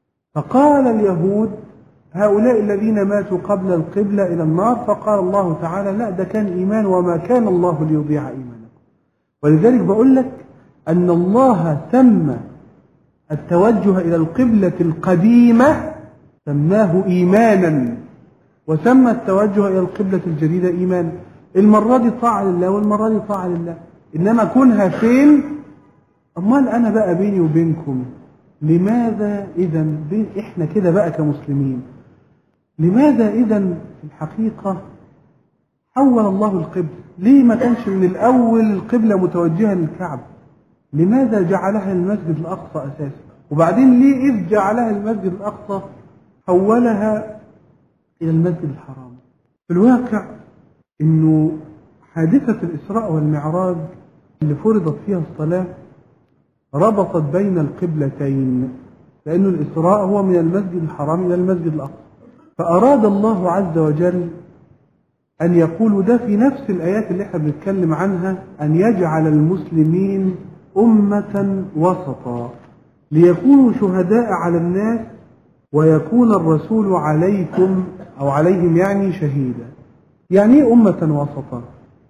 فقال اليهود: هؤلاء الذين ماتوا قبل القبلة إلى النار. فقال الله تعالى: لا، ده كان إيمان وما كان الله ليضيع إيمانكم. ولذلك بقول لك أن الله سمى التوجه إلى القبلة القديمة سماه إيمانا، وسمى التوجه إلى القبلة الجديدة إيمانا. المرة دي طاعة لله والمرة دي طاعة لله، إنما كونها فين؟ أمال أنا بقى بيني وبينكم لماذا إذا إحنا كده بقى كمسلمين، لماذا إذا في الحقيقة حول الله القبلة؟ ليه ما كانش من الأول القبلة متوجهة للكعبة؟ لماذا جعلها المسجد الأقصى أساسا؟ وبعدين ليه إذ جعلها المسجد الأقصى حولها إلى المسجد الحرام؟ في الواقع إنه حادثة الإسراء والمعراج اللي فرضت فيها الصلاة ربطت بين القبلتين، لأن الإسراء هو من المسجد الحرام إلى المسجد الأقصى. فأراد الله عز وجل أن يقول ده في نفس الآيات اللي احنا بنتكلم عنها، أن يجعل المسلمين أمة وسطا ليكونوا شهداء على الناس ويكون الرسول عليكم أو عليهم يعني شهيدا. يعني إيه أمة وسطا؟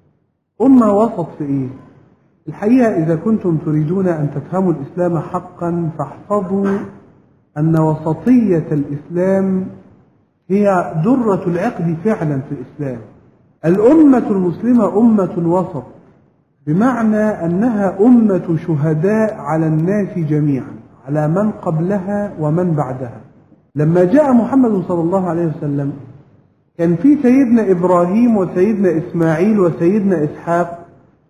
أمة وسط في إيه؟ الحقيقة إذا كنتم تريدون أن تفهموا الإسلام حقا فاحفظوا أن وسطية الإسلام هي درة العقد فعلا في الإسلام. الأمة المسلمة أمة وسط، بمعنى أنها أمة شهداء على الناس جميعا، على من قبلها ومن بعدها. لما جاء محمد صلى الله عليه وسلم كان في سيدنا إبراهيم وسيدنا إسماعيل وسيدنا إسحاق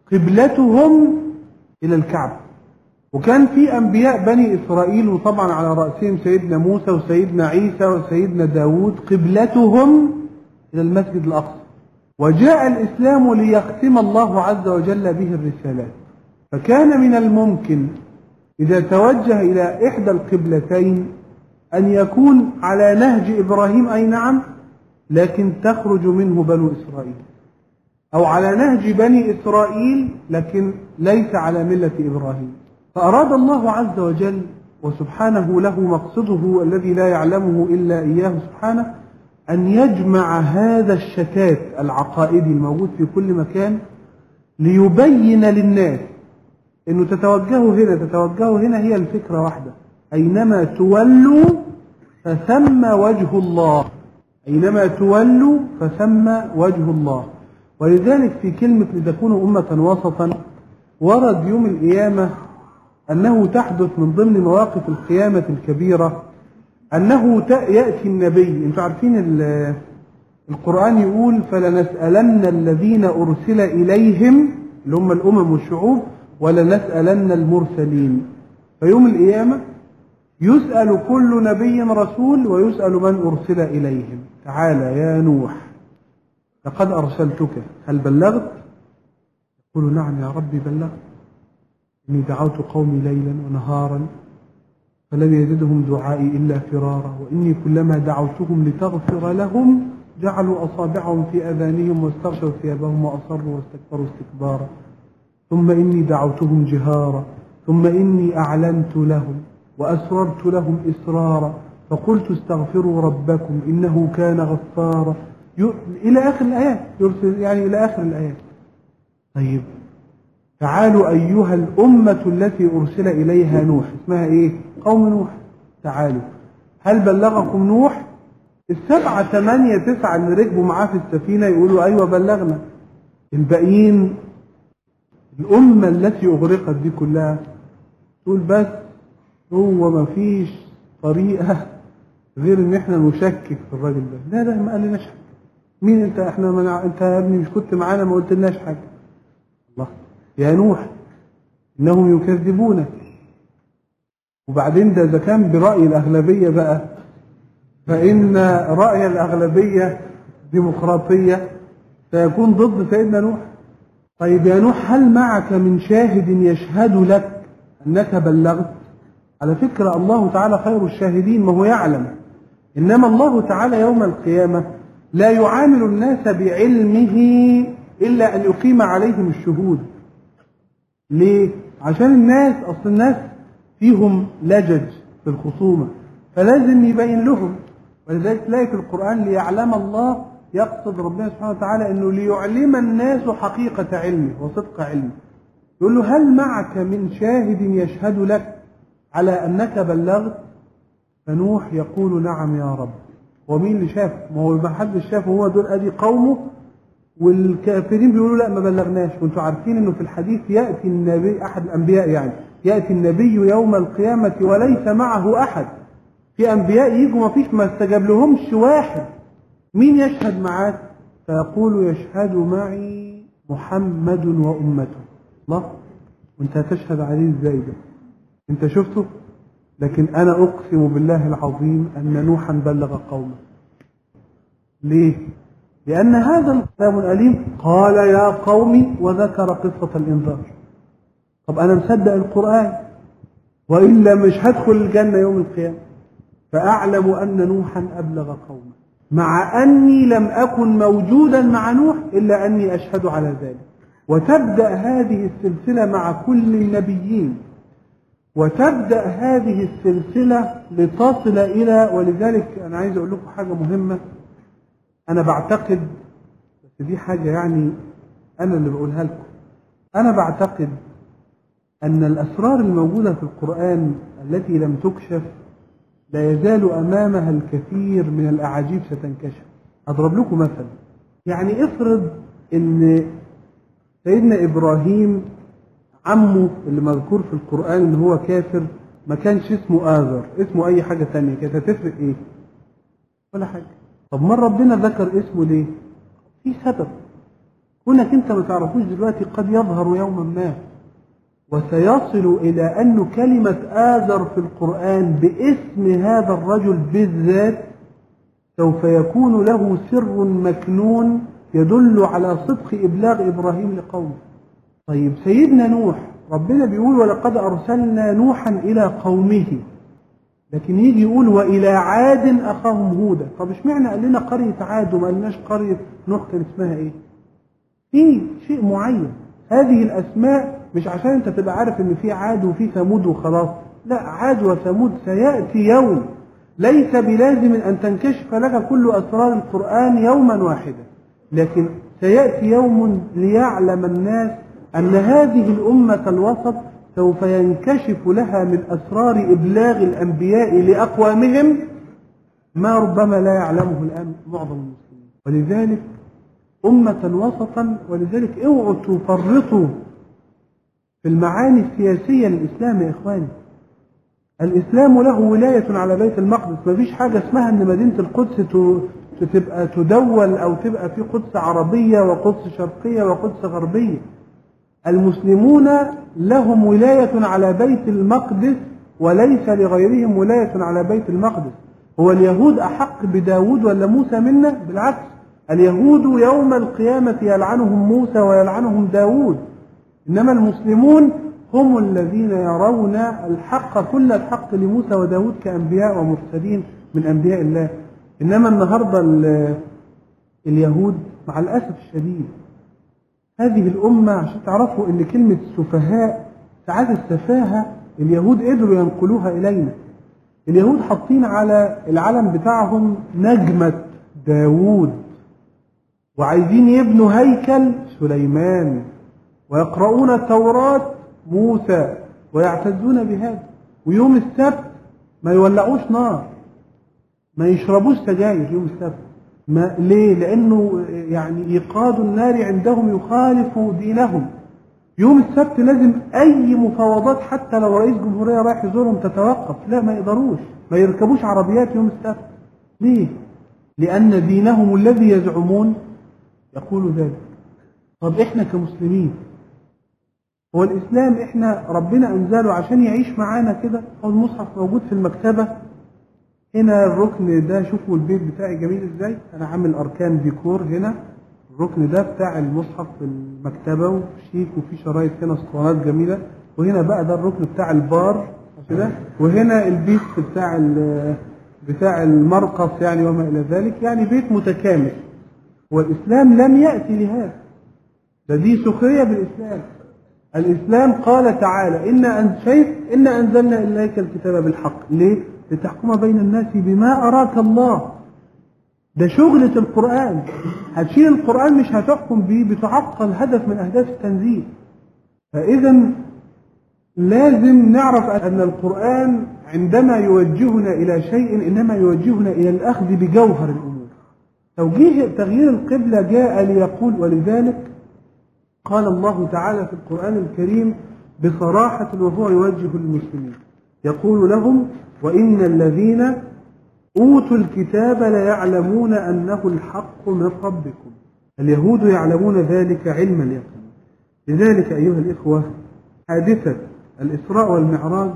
قبلتهم إلى الكعبة، وكان في أنبياء بني إسرائيل وطبعا على رأسهم سيدنا موسى وسيدنا عيسى وسيدنا داود قبلتهم إلى المسجد الأقصى. وجاء الإسلام ليختم الله عز وجل به الرسالات، فكان من الممكن إذا توجه إلى إحدى القبلتين أن يكون على نهج إبراهيم، أي نعم، لكن تخرج منه بنو إسرائيل، أو على نهج بني إسرائيل لكن ليس على ملة إبراهيم. فأراد الله عز وجل وسبحانه له مقصده الذي لا يعلمه إلا إياه سبحانه أن يجمع هذا الشتات العقائدي الموجود في كل مكان ليبين للناس أنه تتوجهوا هنا تتوجهوا هنا هي الفكرة واحدة، أينما تولوا فثم وجه الله، أينما تولوا فثم وجه الله. ولذلك في كلمة لتكونوا أمة وسطا ورد يوم القيامة أنه تحدث من ضمن مواقف القيامة الكبيرة أنه يأتي النبي. أنتم عارفين القرآن يقول فلنسألن الذين أرسل إليهم اللي هم الأمم والشعوب ولنسألن المرسلين. فيوم القيامة يسأل كل نبي رسول ويسأل من أرسل إليهم. تعالى يا نوح لقد أرسلتك هل بلغت؟ يقول نعم يا ربي بلغت، إني دعوت قومي ليلا ونهارا فلم يزدهم دعائي إلا فرارا، وإني كلما دعوتهم لتغفر لهم جعلوا أصابعهم في أذانهم واستغشوا ثيابهم وأصروا واستكبروا استكبارا، ثم إني دعوتهم جهارا ثم إني أعلنت لهم وأسررت لهم إسرارا فقلت استغفروا ربكم إنه كان غفارا، إلى آخر الآيات، يعني إلى آخر الآيات. طيب تعالوا أيها الأمة التي أرسل إليها نوح، اسمها إيه؟ قوم نوح. تعالوا هل بلغكم نوح؟ السبعة ثمانية تسعة اللي ركبوا معاه في السفينة يقولوا أيوة بلغنا. الباقيين الأمة التي أغرقت دي كلها تقول بس هو ما فيش طريقة غير إن إحنا نشكك في الراجل ده. لا لا ما قالناش حاجة. مين أنت؟ إحنا منع... أنت يا ابني مش كنت معانا ما قلتلناش حاجة. الله يا نوح إنهم يكذبونك. وبعدين ده إذا كان برأي الأغلبية بقى، فإن رأي الأغلبية ديمقراطية سيكون ضد سيدنا نوح. طيب يا نوح هل معك من شاهد يشهد لك أنك بلغت؟ على فكرة الله تعالى خير الشاهدين، ما هو يعلم. إنما الله تعالى يوم القيامة لا يعامل الناس بعلمه إلا أن يقيم عليهم الشهود. ليه؟ عشان الناس أصل الناس فيهم لجج في الخصومة، فلازم يبين لهم. ولذلك تلاقي في القرآن ليعلم الله، يقصد ربنا سبحانه وتعالى أنه ليعلم الناس حقيقة علمه وصدق علمه. يقول له هل معك من شاهد يشهد لك على أنك بلغت؟ فنوح يقول نعم يا رب. ومين اللي شاف؟ ما هو ما حد شافه، هو دول أدي قومه، والكافرين بيقولوا لا ما بلغناش. وانتم عارفين انه في الحديث يأتي النبي أحد الأنبياء، يعني يأتي النبي يوم القيامة وليس معه أحد. في أنبياء يجوا ما فيش ما استجاب لهمش واحد. مين يشهد معاك؟ فيقول يشهد معي محمد وأمته. الله، وانت هتشهد عليه ازاي ده؟ انت شفته؟ لكن أنا أقسم بالله العظيم أن نوحا بلغ قومه. ليه؟ لأن هذا الكلام الأليم قال يا قوم وذكر قصة الإنذار. طب أنا مصدق القرآن وإلا مش هدخل الجنة يوم القيامة. فأعلم أن نوحا أبلغ قومه، مع أني لم أكن موجودا مع نوح إلا أني أشهد على ذلك. وتبدأ هذه السلسلة مع كل النبيين، وتبدأ هذه السلسلة لتصل إلى، ولذلك أنا عايز أقول لكم حاجة مهمة. أنا بعتقد، بس دي حاجة يعني أنا اللي بقولها لكم، أنا بعتقد أن الأسرار الموجودة في القرآن التي لم تكشف لا يزال أمامها الكثير من الأعاجيب ستنكشف. أضرب لكم مثلا، يعني افرض أن سيدنا إبراهيم عمه اللي مذكور في القرآن إن هو كافر ما كانش اسمه آذر، اسمه أي حاجة تانية، كانت هتفرق إيه؟ ولا حاجة. طب ما ربنا ذكر اسمه ليه؟ في سبب، كونك أنت ما تعرفوش دلوقتي قد يظهر يوما ما، وسيصل إلى أن كلمة آذر في القرآن باسم هذا الرجل بالذات سوف يكون له سر مكنون يدل على صدق إبلاغ إبراهيم لقومه. طيب سيدنا نوح ربنا بيقول ولقد أرسلنا نوحا إلى قومه، لكن يجي يقول وإلى عاد أخاهم هودا. طب اشمعنى قال لنا قرية عاد وما قالناش قرية نوح كان اسمها إيه؟ في شيء معين. هذه الأسماء مش عشان أنت تبقى عارف إن في عاد وفي ثمود وخلاص، لا، عاد وثمود سيأتي يوم ليس بلازم أن تنكشف لك كل أسرار القرآن يوما واحدا، لكن سيأتي يوم ليعلم الناس أن هذه الأمة الوسط سوف ينكشف لها من أسرار إبلاغ الأنبياء لأقوامهم ما ربما لا يعلمه الآن معظم المسلمين. ولذلك أمة وسطا. ولذلك اوعوا تفرطوا في المعاني السياسية للإسلام يا إخواني. الإسلام له ولاية على بيت المقدس، ما فيش حاجة اسمها أن مدينة القدس تبقى تدول أو تبقى في قدس عربية وقدس شرقية وقدس غربية. المسلمون لهم ولاية على بيت المقدس وليس لغيرهم ولاية على بيت المقدس. هو اليهود أحق بداود ولا موسى منا؟ بالعكس، اليهود يوم القيامة يلعنهم موسى ويلعنهم داود، إنما المسلمون هم الذين يرون الحق كل الحق لموسى وداود كأنبياء ومرسلين من أنبياء الله. إنما النهاردة اليهود مع الأسف الشديد هذه الأمة، عشان تعرفوا إن كلمة سفهاء ساعات السفاهة اليهود قدروا ينقلوها إلينا. اليهود حاطين على العلم بتاعهم نجمة داود، وعايزين يبنوا هيكل سليمان، ويقرؤون التوراة موسى ويعتزون بهذا. ويوم السبت ما يولعوش نار، ما يشربوش سجاير يوم السبت. ما ليه؟ لأنه يعني إيقاد النار عندهم يخالف دينهم. يوم السبت لازم أي مفاوضات حتى لو رئيس جمهورية رايح يزورهم تتوقف، لا ما يقدروش، ما يركبوش عربيات يوم السبت. ليه؟ لأن دينهم الذي يزعمون يقول ذلك. طب إحنا كمسلمين، هو الإسلام إحنا ربنا أنزله عشان يعيش معانا كده؟ هو المصحف موجود في المكتبة هنا، الركن ده شوفوا البيت بتاعي جميل إزاي، أنا عامل أركان ديكور هنا. الركن ده بتاع المصحف في المكتبة وشيك، وفي شرايط هنا اسطوانات جميلة. وهنا بقى ده الركن بتاع البار كده، وهنا البيت بتاع بتاع المرقص يعني وما إلى ذلك، يعني بيت متكامل. والإسلام لم يأتي لهذا، ده دي سخرية بالإسلام. الإسلام قال تعالى إن أن شيء إن أنزلنا إليك الكتاب بالحق. ليه؟ لتحكم بين الناس بما أراك الله. ده شغلة القرآن. هتشيل القرآن مش هتحكم به، بتعطل هدف من أهداف التنزيل. فإذا لازم نعرف أن القرآن عندما يوجهنا إلى شيء إنما يوجهنا إلى الأخذ بجوهر الأمور. توجيه تغيير القبلة جاء ليقول، ولذلك قال الله تعالى في القرآن الكريم بصراحة وهو يوجه المسلمين، يقول لهم: وإن الذين أوتوا الكتاب ليعلمون أنه الحق من ربكم. اليهود يعلمون ذلك علم اليقين. لذلك أيها الإخوة، حادثة الإسراء والمعراج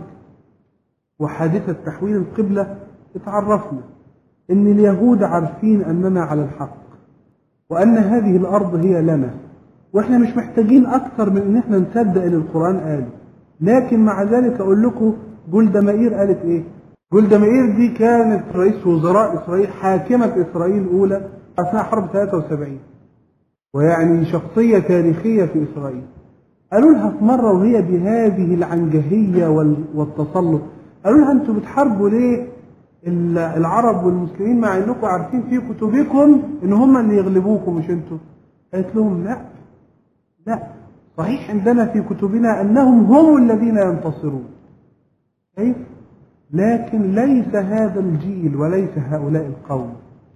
وحادثة تحويل القبلة اتعرفنا أن اليهود عارفين أننا على الحق، وأن هذه الأرض هي لنا، وإحنا مش محتاجين أكثر من أن احنا نصدق أن القرآن قال. لكن مع ذلك أقول لكم جولدا مائير قالت إيه؟ جولدا مائير دي كانت رئيس وزراء إسرائيل، حاكمة إسرائيل الأولى أثناء حرب ثلاثة وسبعين، ويعني شخصية تاريخية في إسرائيل. قالوا لها في مرة وهي بهذه العنجهية والتسلط، قالوا لها أنتوا بتحاربوا ليه العرب والمسلمين مع أنكم عارفين في كتبكم إن هم اللي يغلبوكم مش أنتوا؟ قالت لهم لا لا، صحيح عندنا في كتبنا أنهم هم الذين ينتصرون، كيف؟ لكن ليس هذا الجيل وليس هؤلاء القوم،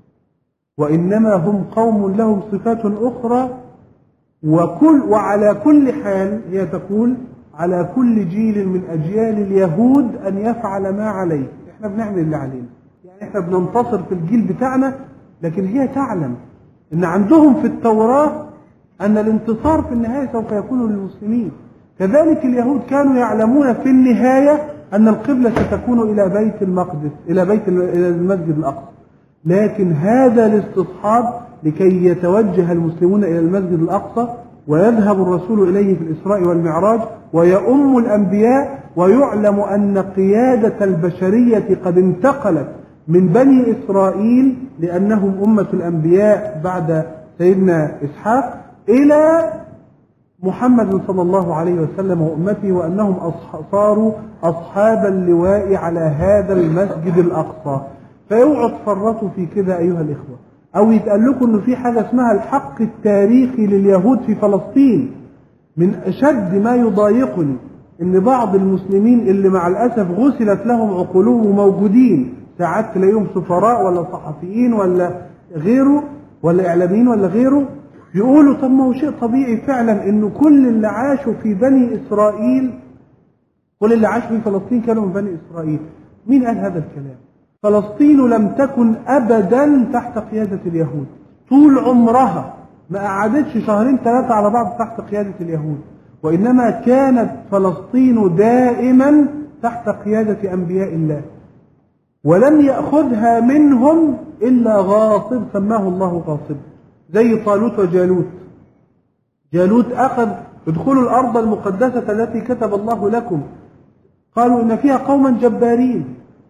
وإنما هم قوم لهم صفات أخرى. وكل وعلى كل حال هي تقول على كل جيل من أجيال اليهود أن يفعل ما عليه. إحنا بنعمل اللي علينا، يعني إحنا بننتصر في الجيل بتاعنا، لكن هي تعلم أن عندهم في التوراة أن الانتصار في النهاية سوف يكون للمسلمين. كذلك اليهود كانوا يعلمون في النهاية أن القبلة ستكون إلى بيت المقدس، إلى بيت إلى المسجد الأقصى. لكن هذا الاستصحاب لكي يتوجه المسلمون إلى المسجد الأقصى ويذهب الرسول إليه في الإسراء والمعراج ويؤم الأنبياء، ويعلم أن قيادة البشرية قد انتقلت من بني إسرائيل لأنهم أمة الأنبياء بعد سيدنا إسحاق إلى محمد صلى الله عليه وسلم وأمته، وأنهم صاروا أصحاب اللواء على هذا المسجد الأقصى. فاوعوا تفرطوا في كده أيها الإخوة، أو يتقال لكم أنه في حاجة اسمها الحق التاريخي لليهود في فلسطين. من أشد ما يضايقني أن بعض المسلمين اللي مع الأسف غسلت لهم عقولهم موجودين، ساعات تلاقيهم سفراء ولا صحفيين ولا غيره ولا إعلاميين ولا غيره، يقولوا طب ما هو شيء طبيعي فعلا إنه كل اللي عاشوا في بني إسرائيل، كل اللي عاشوا في فلسطين كانوا من بني إسرائيل. مين قال هذا الكلام؟ فلسطين لم تكن أبدا تحت قيادة اليهود، طول عمرها ما قعدتش شهرين ثلاثة على بعض تحت قيادة اليهود، وإنما كانت فلسطين دائما تحت قيادة أنبياء الله، ولم يأخذها منهم إلا غاصب سماه الله غاصب، زي طالوت وجالوت. جالوت أخذ ادخلوا الأرض المقدسة التي كتب الله لكم، قالوا إن فيها قوما جبارين.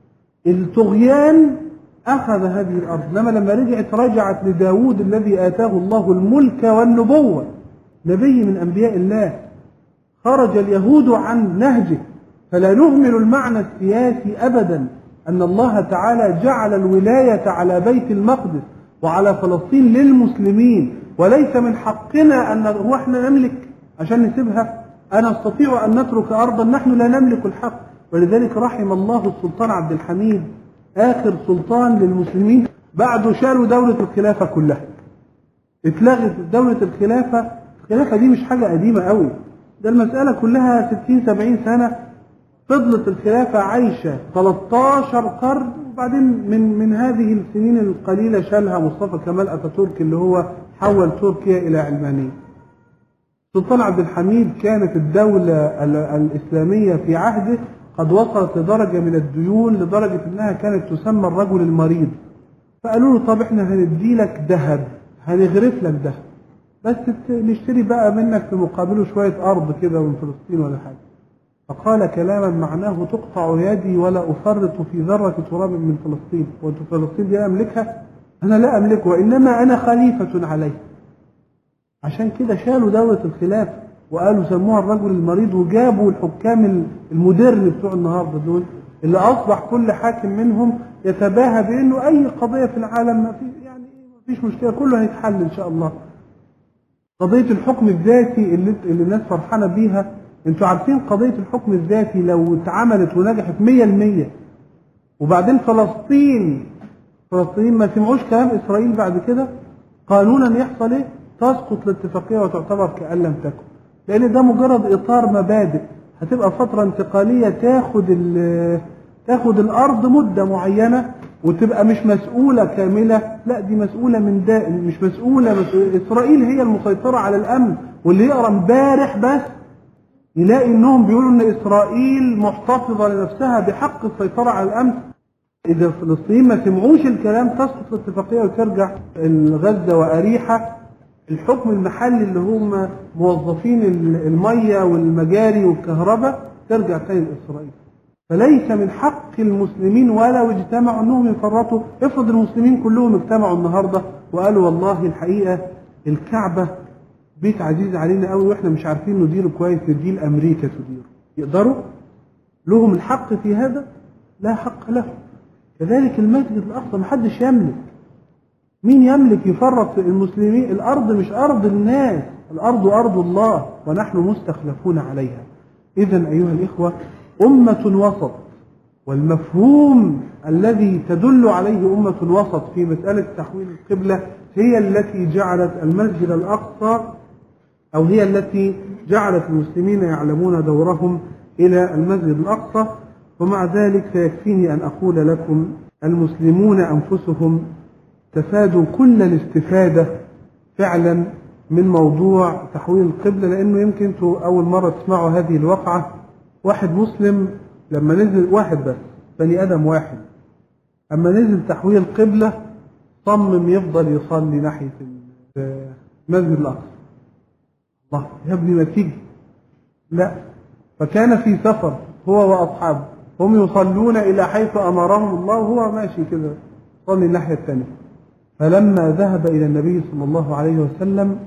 الطغيان أخذ هذه الأرض، لما لما رجعت رجعت لداود الذي آتاه الله الملك والنبوة، نبي من أنبياء الله، خرج اليهود عن نهجه. فلا نهمل المعنى السياسي أبدا، أن الله تعالى جعل الولاية على بيت المقدس وعلى فلسطين للمسلمين، وليس من حقنا أن هو احنا نملك عشان نسيبها. أنا أستطيع أن نترك أرضا نحن لا نملك الحق. ولذلك رحم الله السلطان عبد الحميد آخر سلطان للمسلمين، بعده شالوا دولة الخلافة كلها، اتلغت دولة الخلافة. الخلافة دي مش حاجة قديمة قوي، ده المسألة كلها ستين سبعين سنة. فضلت الخلافة عايشة ثلاثة عشر قرن، وبعدين من من هذه السنين القليلة شالها مصطفى كمال أتاتورك اللي هو حول تركيا إلى علمانية. سلطان عبد الحميد كانت الدولة الإسلامية في عهده قد وصلت لدرجة من الديون، لدرجة أنها كانت تسمى الرجل المريض. فقالوا له طب احنا هندي لك ذهب، هنغرف لك ذهب، بس نشتري بقى منك في مقابله شوية أرض كده من فلسطين ولا حاجة. فقال كلاما معناه تقطع يدي ولا أفرط في ذرة تراب من فلسطين. وأنت فلسطين دي أملكها؟ أنا لا أملكها، وإنما أنا خليفة عليه. عشان كده شالوا دولة الخلافة وقالوا سموها الرجل المريض، وجابوا الحكام المودرن بتوع النهارده دول اللي أصبح كل حاكم منهم يتباهى بأنه أي قضية في العالم ما في يعني ما فيش مشكلة، كله هيتحل إن شاء الله. قضية الحكم الذاتي اللي, اللي الناس فرحانة بيها، انتوا عارفين قضية الحكم الذاتي لو اتعملت ونجحت مية المية، وبعدين فلسطين فلسطين ما سمعوش كلام إسرائيل بعد كده، قانونا يحصل ايه؟ تسقط الاتفاقية وتعتبر كأن لم تكن، لأن ده مجرد إطار مبادئ. هتبقى فترة انتقالية تاخد تاخد الأرض مدة معينة وتبقى مش مسؤولة كاملة، لا دي مسؤولة من ده، مش مسؤولة, مسؤولة. إسرائيل هي المسيطرة على الأمن. واللي يقرأ امبارح بس يلاقي إنهم بيقولوا إن إسرائيل محتفظة لنفسها بحق السيطرة على الأمن. إذا الفلسطينيين ما سمعوش الكلام تسقط الاتفاقية وترجع غزة وأريحة الحكم المحلي اللي هم موظفين المية والمجاري والكهرباء ترجع تاني لإسرائيل. فليس من حق المسلمين ولو اجتمعوا انهم يفرطوا. افرض المسلمين كلهم اجتمعوا النهارده وقالوا والله الحقيقه الكعبه بيت عزيز علينا قوي واحنا مش عارفين نديره كويس، ندير امريكا تديره. يقدروا؟ لهم الحق في هذا؟ لا حق له. كذلك المسجد الاقصى محدش يملك. مين يملك يفرط في المسلمين؟ الارض مش ارض الناس، الارض ارض الله ونحن مستخلفون عليها. اذا ايها الاخوه أمة وسط، والمفهوم الذي تدل عليه أمة وسط في مسألة تحويل القبلة هي التي جعلت المسجد الأقصى أو هي التي جعلت المسلمين يعلمون دورهم إلى المسجد الأقصى. ومع ذلك سيكفيني أن أقول لكم المسلمون أنفسهم استفادوا كل الاستفادة فعلا من موضوع تحويل القبلة، لأنه يمكن أنتوا أول مرة تسمعوا هذه الوقعة. واحد مسلم لما نزل، واحد بس بني آدم واحد، أما نزل تحويل القبلة صمم يفضل يصلي ناحية المسجد الأقصى. الله يا ابني ما تيجي، لا. فكان في سفر هو وأصحابه، هم يصلون إلى حيث أمرهم الله وهو ماشي كده صلي الناحية الثانية. فلما ذهب إلى النبي صلى الله عليه وسلم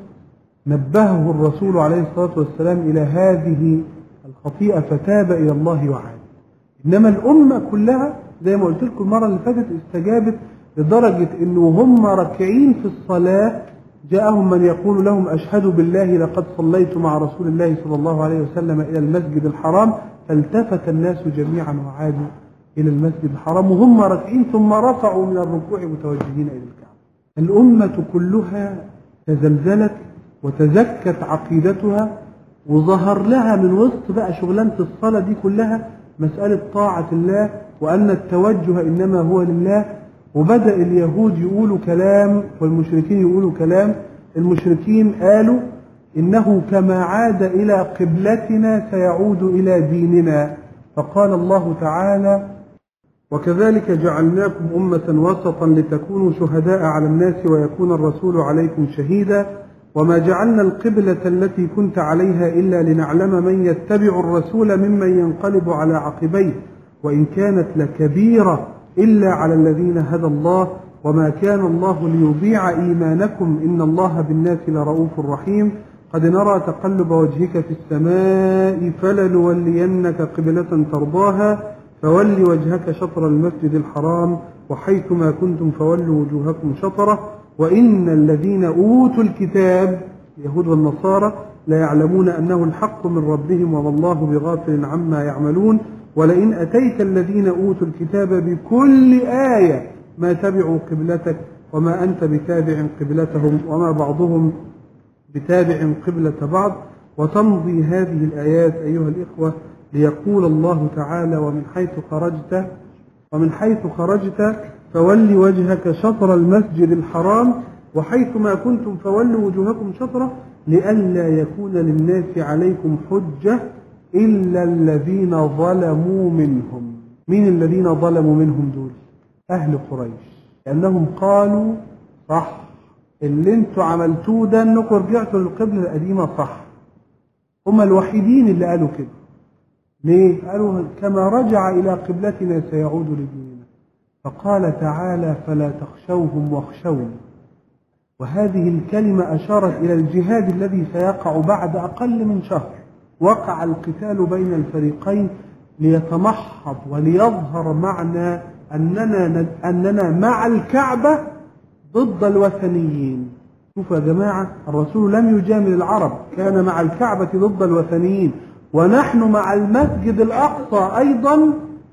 نبهه الرسول عليه الصلاة والسلام إلى هذه الخطيئة فتاب إلى الله وعاد. إنما الأمة كلها زي ما قلت لكم المرة اللي فاتت استجابت لدرجة إنه هم راكعين في الصلاة جاءهم من يقول لهم أشهد بالله لقد صليت مع رسول الله صلى الله عليه وسلم إلى المسجد الحرام، فالتفت الناس جميعا وعادوا إلى المسجد الحرام وهم راكعين، ثم رفعوا من الركوع متوجهين إلى الكعبة. الأمة كلها تزلزلت وتزكت عقيدتها وظهر لها من وسط بقى شغلانة الصلاة دي كلها مسألة طاعة الله وأن التوجه إنما هو لله. وبدأ اليهود يقولوا كلام والمشركين يقولوا كلام. المشركين قالوا إنه كما عاد إلى قبلتنا سيعود إلى ديننا. فقال الله تعالى: وكذلك جعلناكم أمة وسطا لتكونوا شهداء على الناس ويكون الرسول عليكم شهيدا وما جعلنا القبلة التي كنت عليها إلا لنعلم من يتبع الرسول ممن ينقلب على عقبيه وإن كانت لكبيرة إلا على الذين هدى الله وما كان الله ليضيع إيمانكم إن الله بالناس لرؤوف رحيم قد نرى تقلب وجهك في السماء فلنولينك قبلة ترضاها فول وجهك شطر المسجد الحرام وحيثما كنتم فولوا وجوهكم شطره وإن الذين أوتوا الكتاب اليهود والنصارى لا يعلمون أنه الحق من ربهم وما الله بغافل عما يعملون ولئن أتيت الذين أوتوا الكتاب بكل آية ما تبعوا قبلتك وما أنت بتابع قبلتهم وما بعضهم بتابع قبلة بعض. وتمضي هذه الآيات أيها الإخوة ليقول الله تعالى: ومن حيث خرجت ومن حيث خرجت فول وجهك شطر المسجد الحرام وحيثما كنتم فولوا وجوهكم شطره لئلا يكون للناس عليكم حجة إلا الذين ظلموا منهم. مين الذين ظلموا منهم دول؟ أهل قريش، لأنهم قالوا صح اللي انتوا عملتوه ده انكم رجعتوا للقبلة القديمة صح. هم الوحيدين اللي قالوا كده. ليه؟ قالوا كما رجع إلى قبلتنا سيعود لديننا. فقال تعالى: فلا تخشوهم واخشوني. وهذه الكلمة أشارت إلى الجهاد الذي سيقع بعد أقل من شهر. وقع القتال بين الفريقين ليتمحض وليظهر معنى أننا, أننا مع الكعبة ضد الوثنيين. شوفوا يا جماعة، الرسول لم يجامل العرب، كان مع الكعبة ضد الوثنيين، ونحن مع المسجد الأقصى أيضا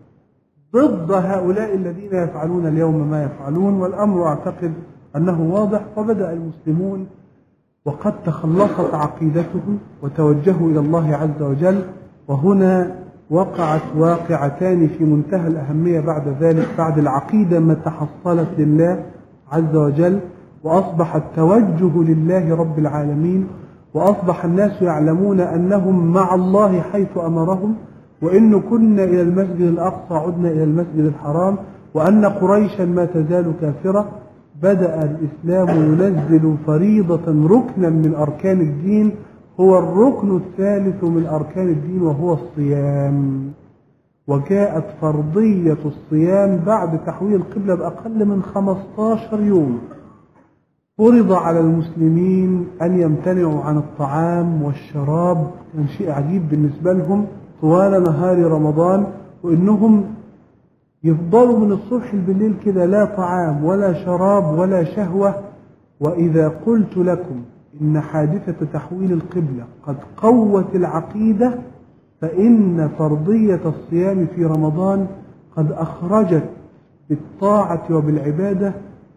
ضد هؤلاء الذين يفعلون اليوم ما يفعلون. والأمر أعتقد أنه واضح. وبدأ المسلمون وقد تخلصت عقيدتهم وتوجهوا إلى الله عز وجل. وهنا وقعت واقعتان في منتهى الأهمية بعد ذلك، بعد العقيدة ما تحصلت لله عز وجل وأصبح التوجه لله رب العالمين، وأصبح الناس يعلمون أنهم مع الله حيث أمرهم، وإن كنا إلى المسجد الأقصى عدنا إلى المسجد الحرام، وأن قريشا ما تزال كافرة. بدأ الإسلام ينزل فريضة ركنا من أركان الدين، هو الركن الثالث من أركان الدين وهو الصيام. وجاءت فرضية الصيام بعد تحويل القبلة بأقل من خمسة عشر يوم. فرض على المسلمين أن يمتنعوا عن الطعام والشراب، كان شيء عجيب بالنسبة لهم طوال نهار رمضان، وإنهم يفضلوا من الصبح بالليل كده لا طعام ولا شراب ولا شهوة. وإذا قلت لكم إن حادثة تحويل القبلة قد قوت العقيدة، فإن فرضية الصيام في رمضان قد أخرجت بالطاعة وبالعبادة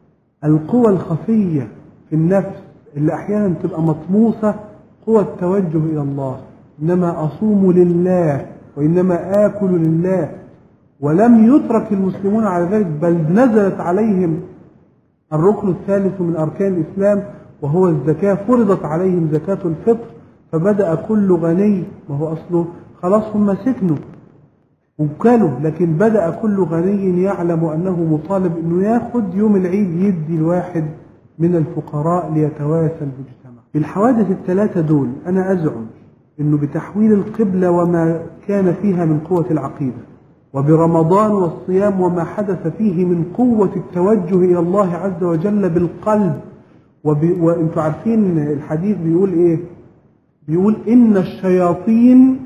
القوى الخفية في النفس اللي أحيانا تبقى مطموسة، قوى التوجه إلى الله. إنما أصوم لله وإنما آكل لله. ولم يترك المسلمون على ذلك، بل نزلت عليهم الركن الثالث من أركان الإسلام وهو الزكاة. فرضت عليهم زكاة الفطر، فبدأ كل غني، وهو أصله خلاص هم سكنوا وكلوا، لكن بدأ كل غني يعلم أنه مطالب أنه ياخد يوم العيد يدي الواحد من الفقراء ليتواسى المجتمع. في الحوادث الثلاثة دول أنا أزعم أنه بتحويل القبلة وما كان فيها من قوة العقيدة، وبرمضان والصيام وما حدث فيه من قوة التوجه إلى الله عز وجل بالقلب. وب... وانتوا عارفين الحديث بيقول إيه؟ بيقول إن الشياطين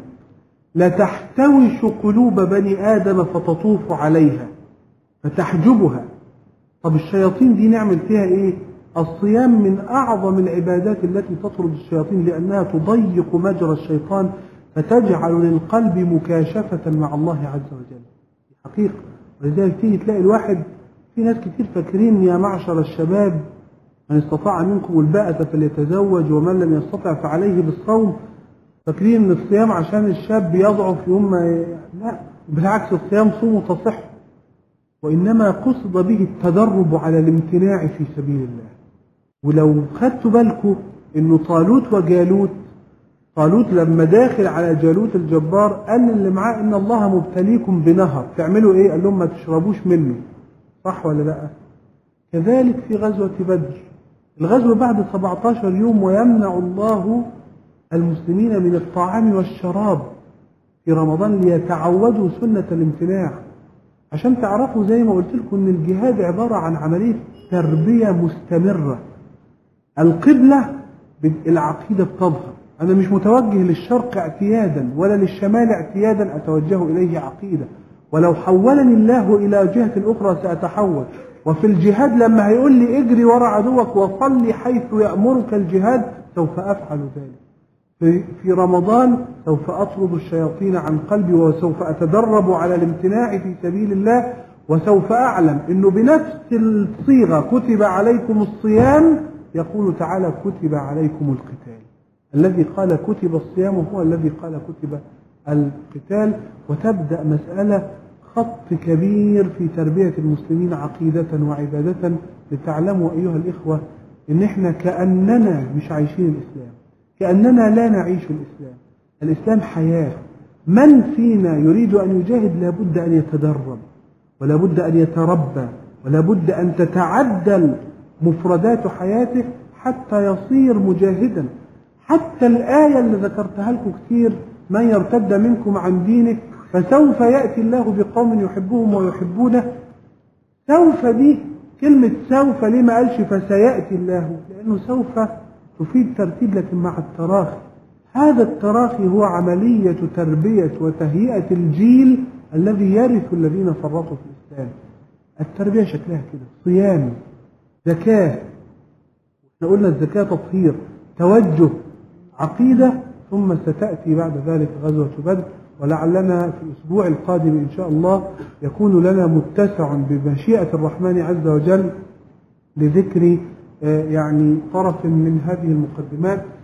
لتحتوش قلوب بني آدم فتطوف عليها فتحجبها. طب الشياطين دي نعمل فيها إيه؟ الصيام من أعظم العبادات التي تطرد الشياطين، لأنها تضيق مجرى الشيطان فتجعل للقلب مكاشفة مع الله عز وجل حقيقة. ولذلك تيجي تلاقي الواحد، في ناس كتير فاكرين يا معشر الشباب من استطاع منكم الباءة فليتزوج ومن لم يستطع فعليه بالصوم. فاكرين ان الصيام عشان الشاب يضعف يوم ما، لا بالعكس، الصيام صوم تصح، وإنما قصد به التدرب على الامتناع في سبيل الله. ولو خدتوا بالكم انه طالوت وجالوت، طالوت لما داخل على جالوت الجبار قال اللي معاه ان الله مبتليكم بنهر، تعملوا ايه؟ قال لهم ما تشربوش منه، صح ولا لا؟ كذلك في غزوة بدر، الغزوة بعد سبعة عشر يوم، ويمنع الله المسلمين من الطعام والشراب في رمضان ليتعودوا سنة الامتناع. عشان تعرفوا زي ما قلت لكم ان الجهاد عبارة عن عملية تربية مستمرة. القبلة العقيدة بتظهر، أنا مش متوجه للشرق اعتيادا ولا للشمال اعتيادا أتوجه إليه عقيدة، ولو حولني الله إلى جهة أخرى سأتحول. وفي الجهاد لما هيقول لي اجري وراء عدوك وصلي حيث يأمرك الجهاد سوف أفعل ذلك. في, في رمضان سوف أطرد الشياطين عن قلبي، وسوف أتدرب على الامتناع في سبيل الله، وسوف أعلم أنه بنفس الصيغة كتب عليكم الصيام يقول تعالى كتب عليكم القتال. الذي قال كتب الصيام هو الذي قال كتب القتال. وتبدأ مسألة خط كبير في تربية المسلمين عقيدة وعبادة، لتعلموا أيها الإخوة إن إحنا كأننا مش عايشين الإسلام، كأننا لا نعيش الإسلام. الإسلام حياة. من فينا يريد أن يجاهد لابد أن يتدرب، ولابد أن يتربى، ولابد أن تتعدل مفردات حياته حتى يصير مجاهدا. حتى الآية اللي ذكرتها لكم كتير، من يرتد منكم عن دينه فسوف يأتي الله بقوم يحبهم ويحبونه. سوف دي كلمة سوف ليه ما قالش فسيأتي الله؟ لأنه سوف تفيد ترتيب لكن مع التراخي. هذا التراخي هو عملية تربية وتهيئة الجيل الذي يرث الذين فرطوا في الإسلام. التربية شكلها كده: صيام، زكاة، احنا قلنا الزكاة تطهير، توجه، عقيدة، ثم ستأتي بعد ذلك غزوة بدر. ولعلنا في الأسبوع القادم إن شاء الله يكون لنا متسع بمشيئة الرحمن عز وجل لذكر يعني طرف من هذه المقدمات.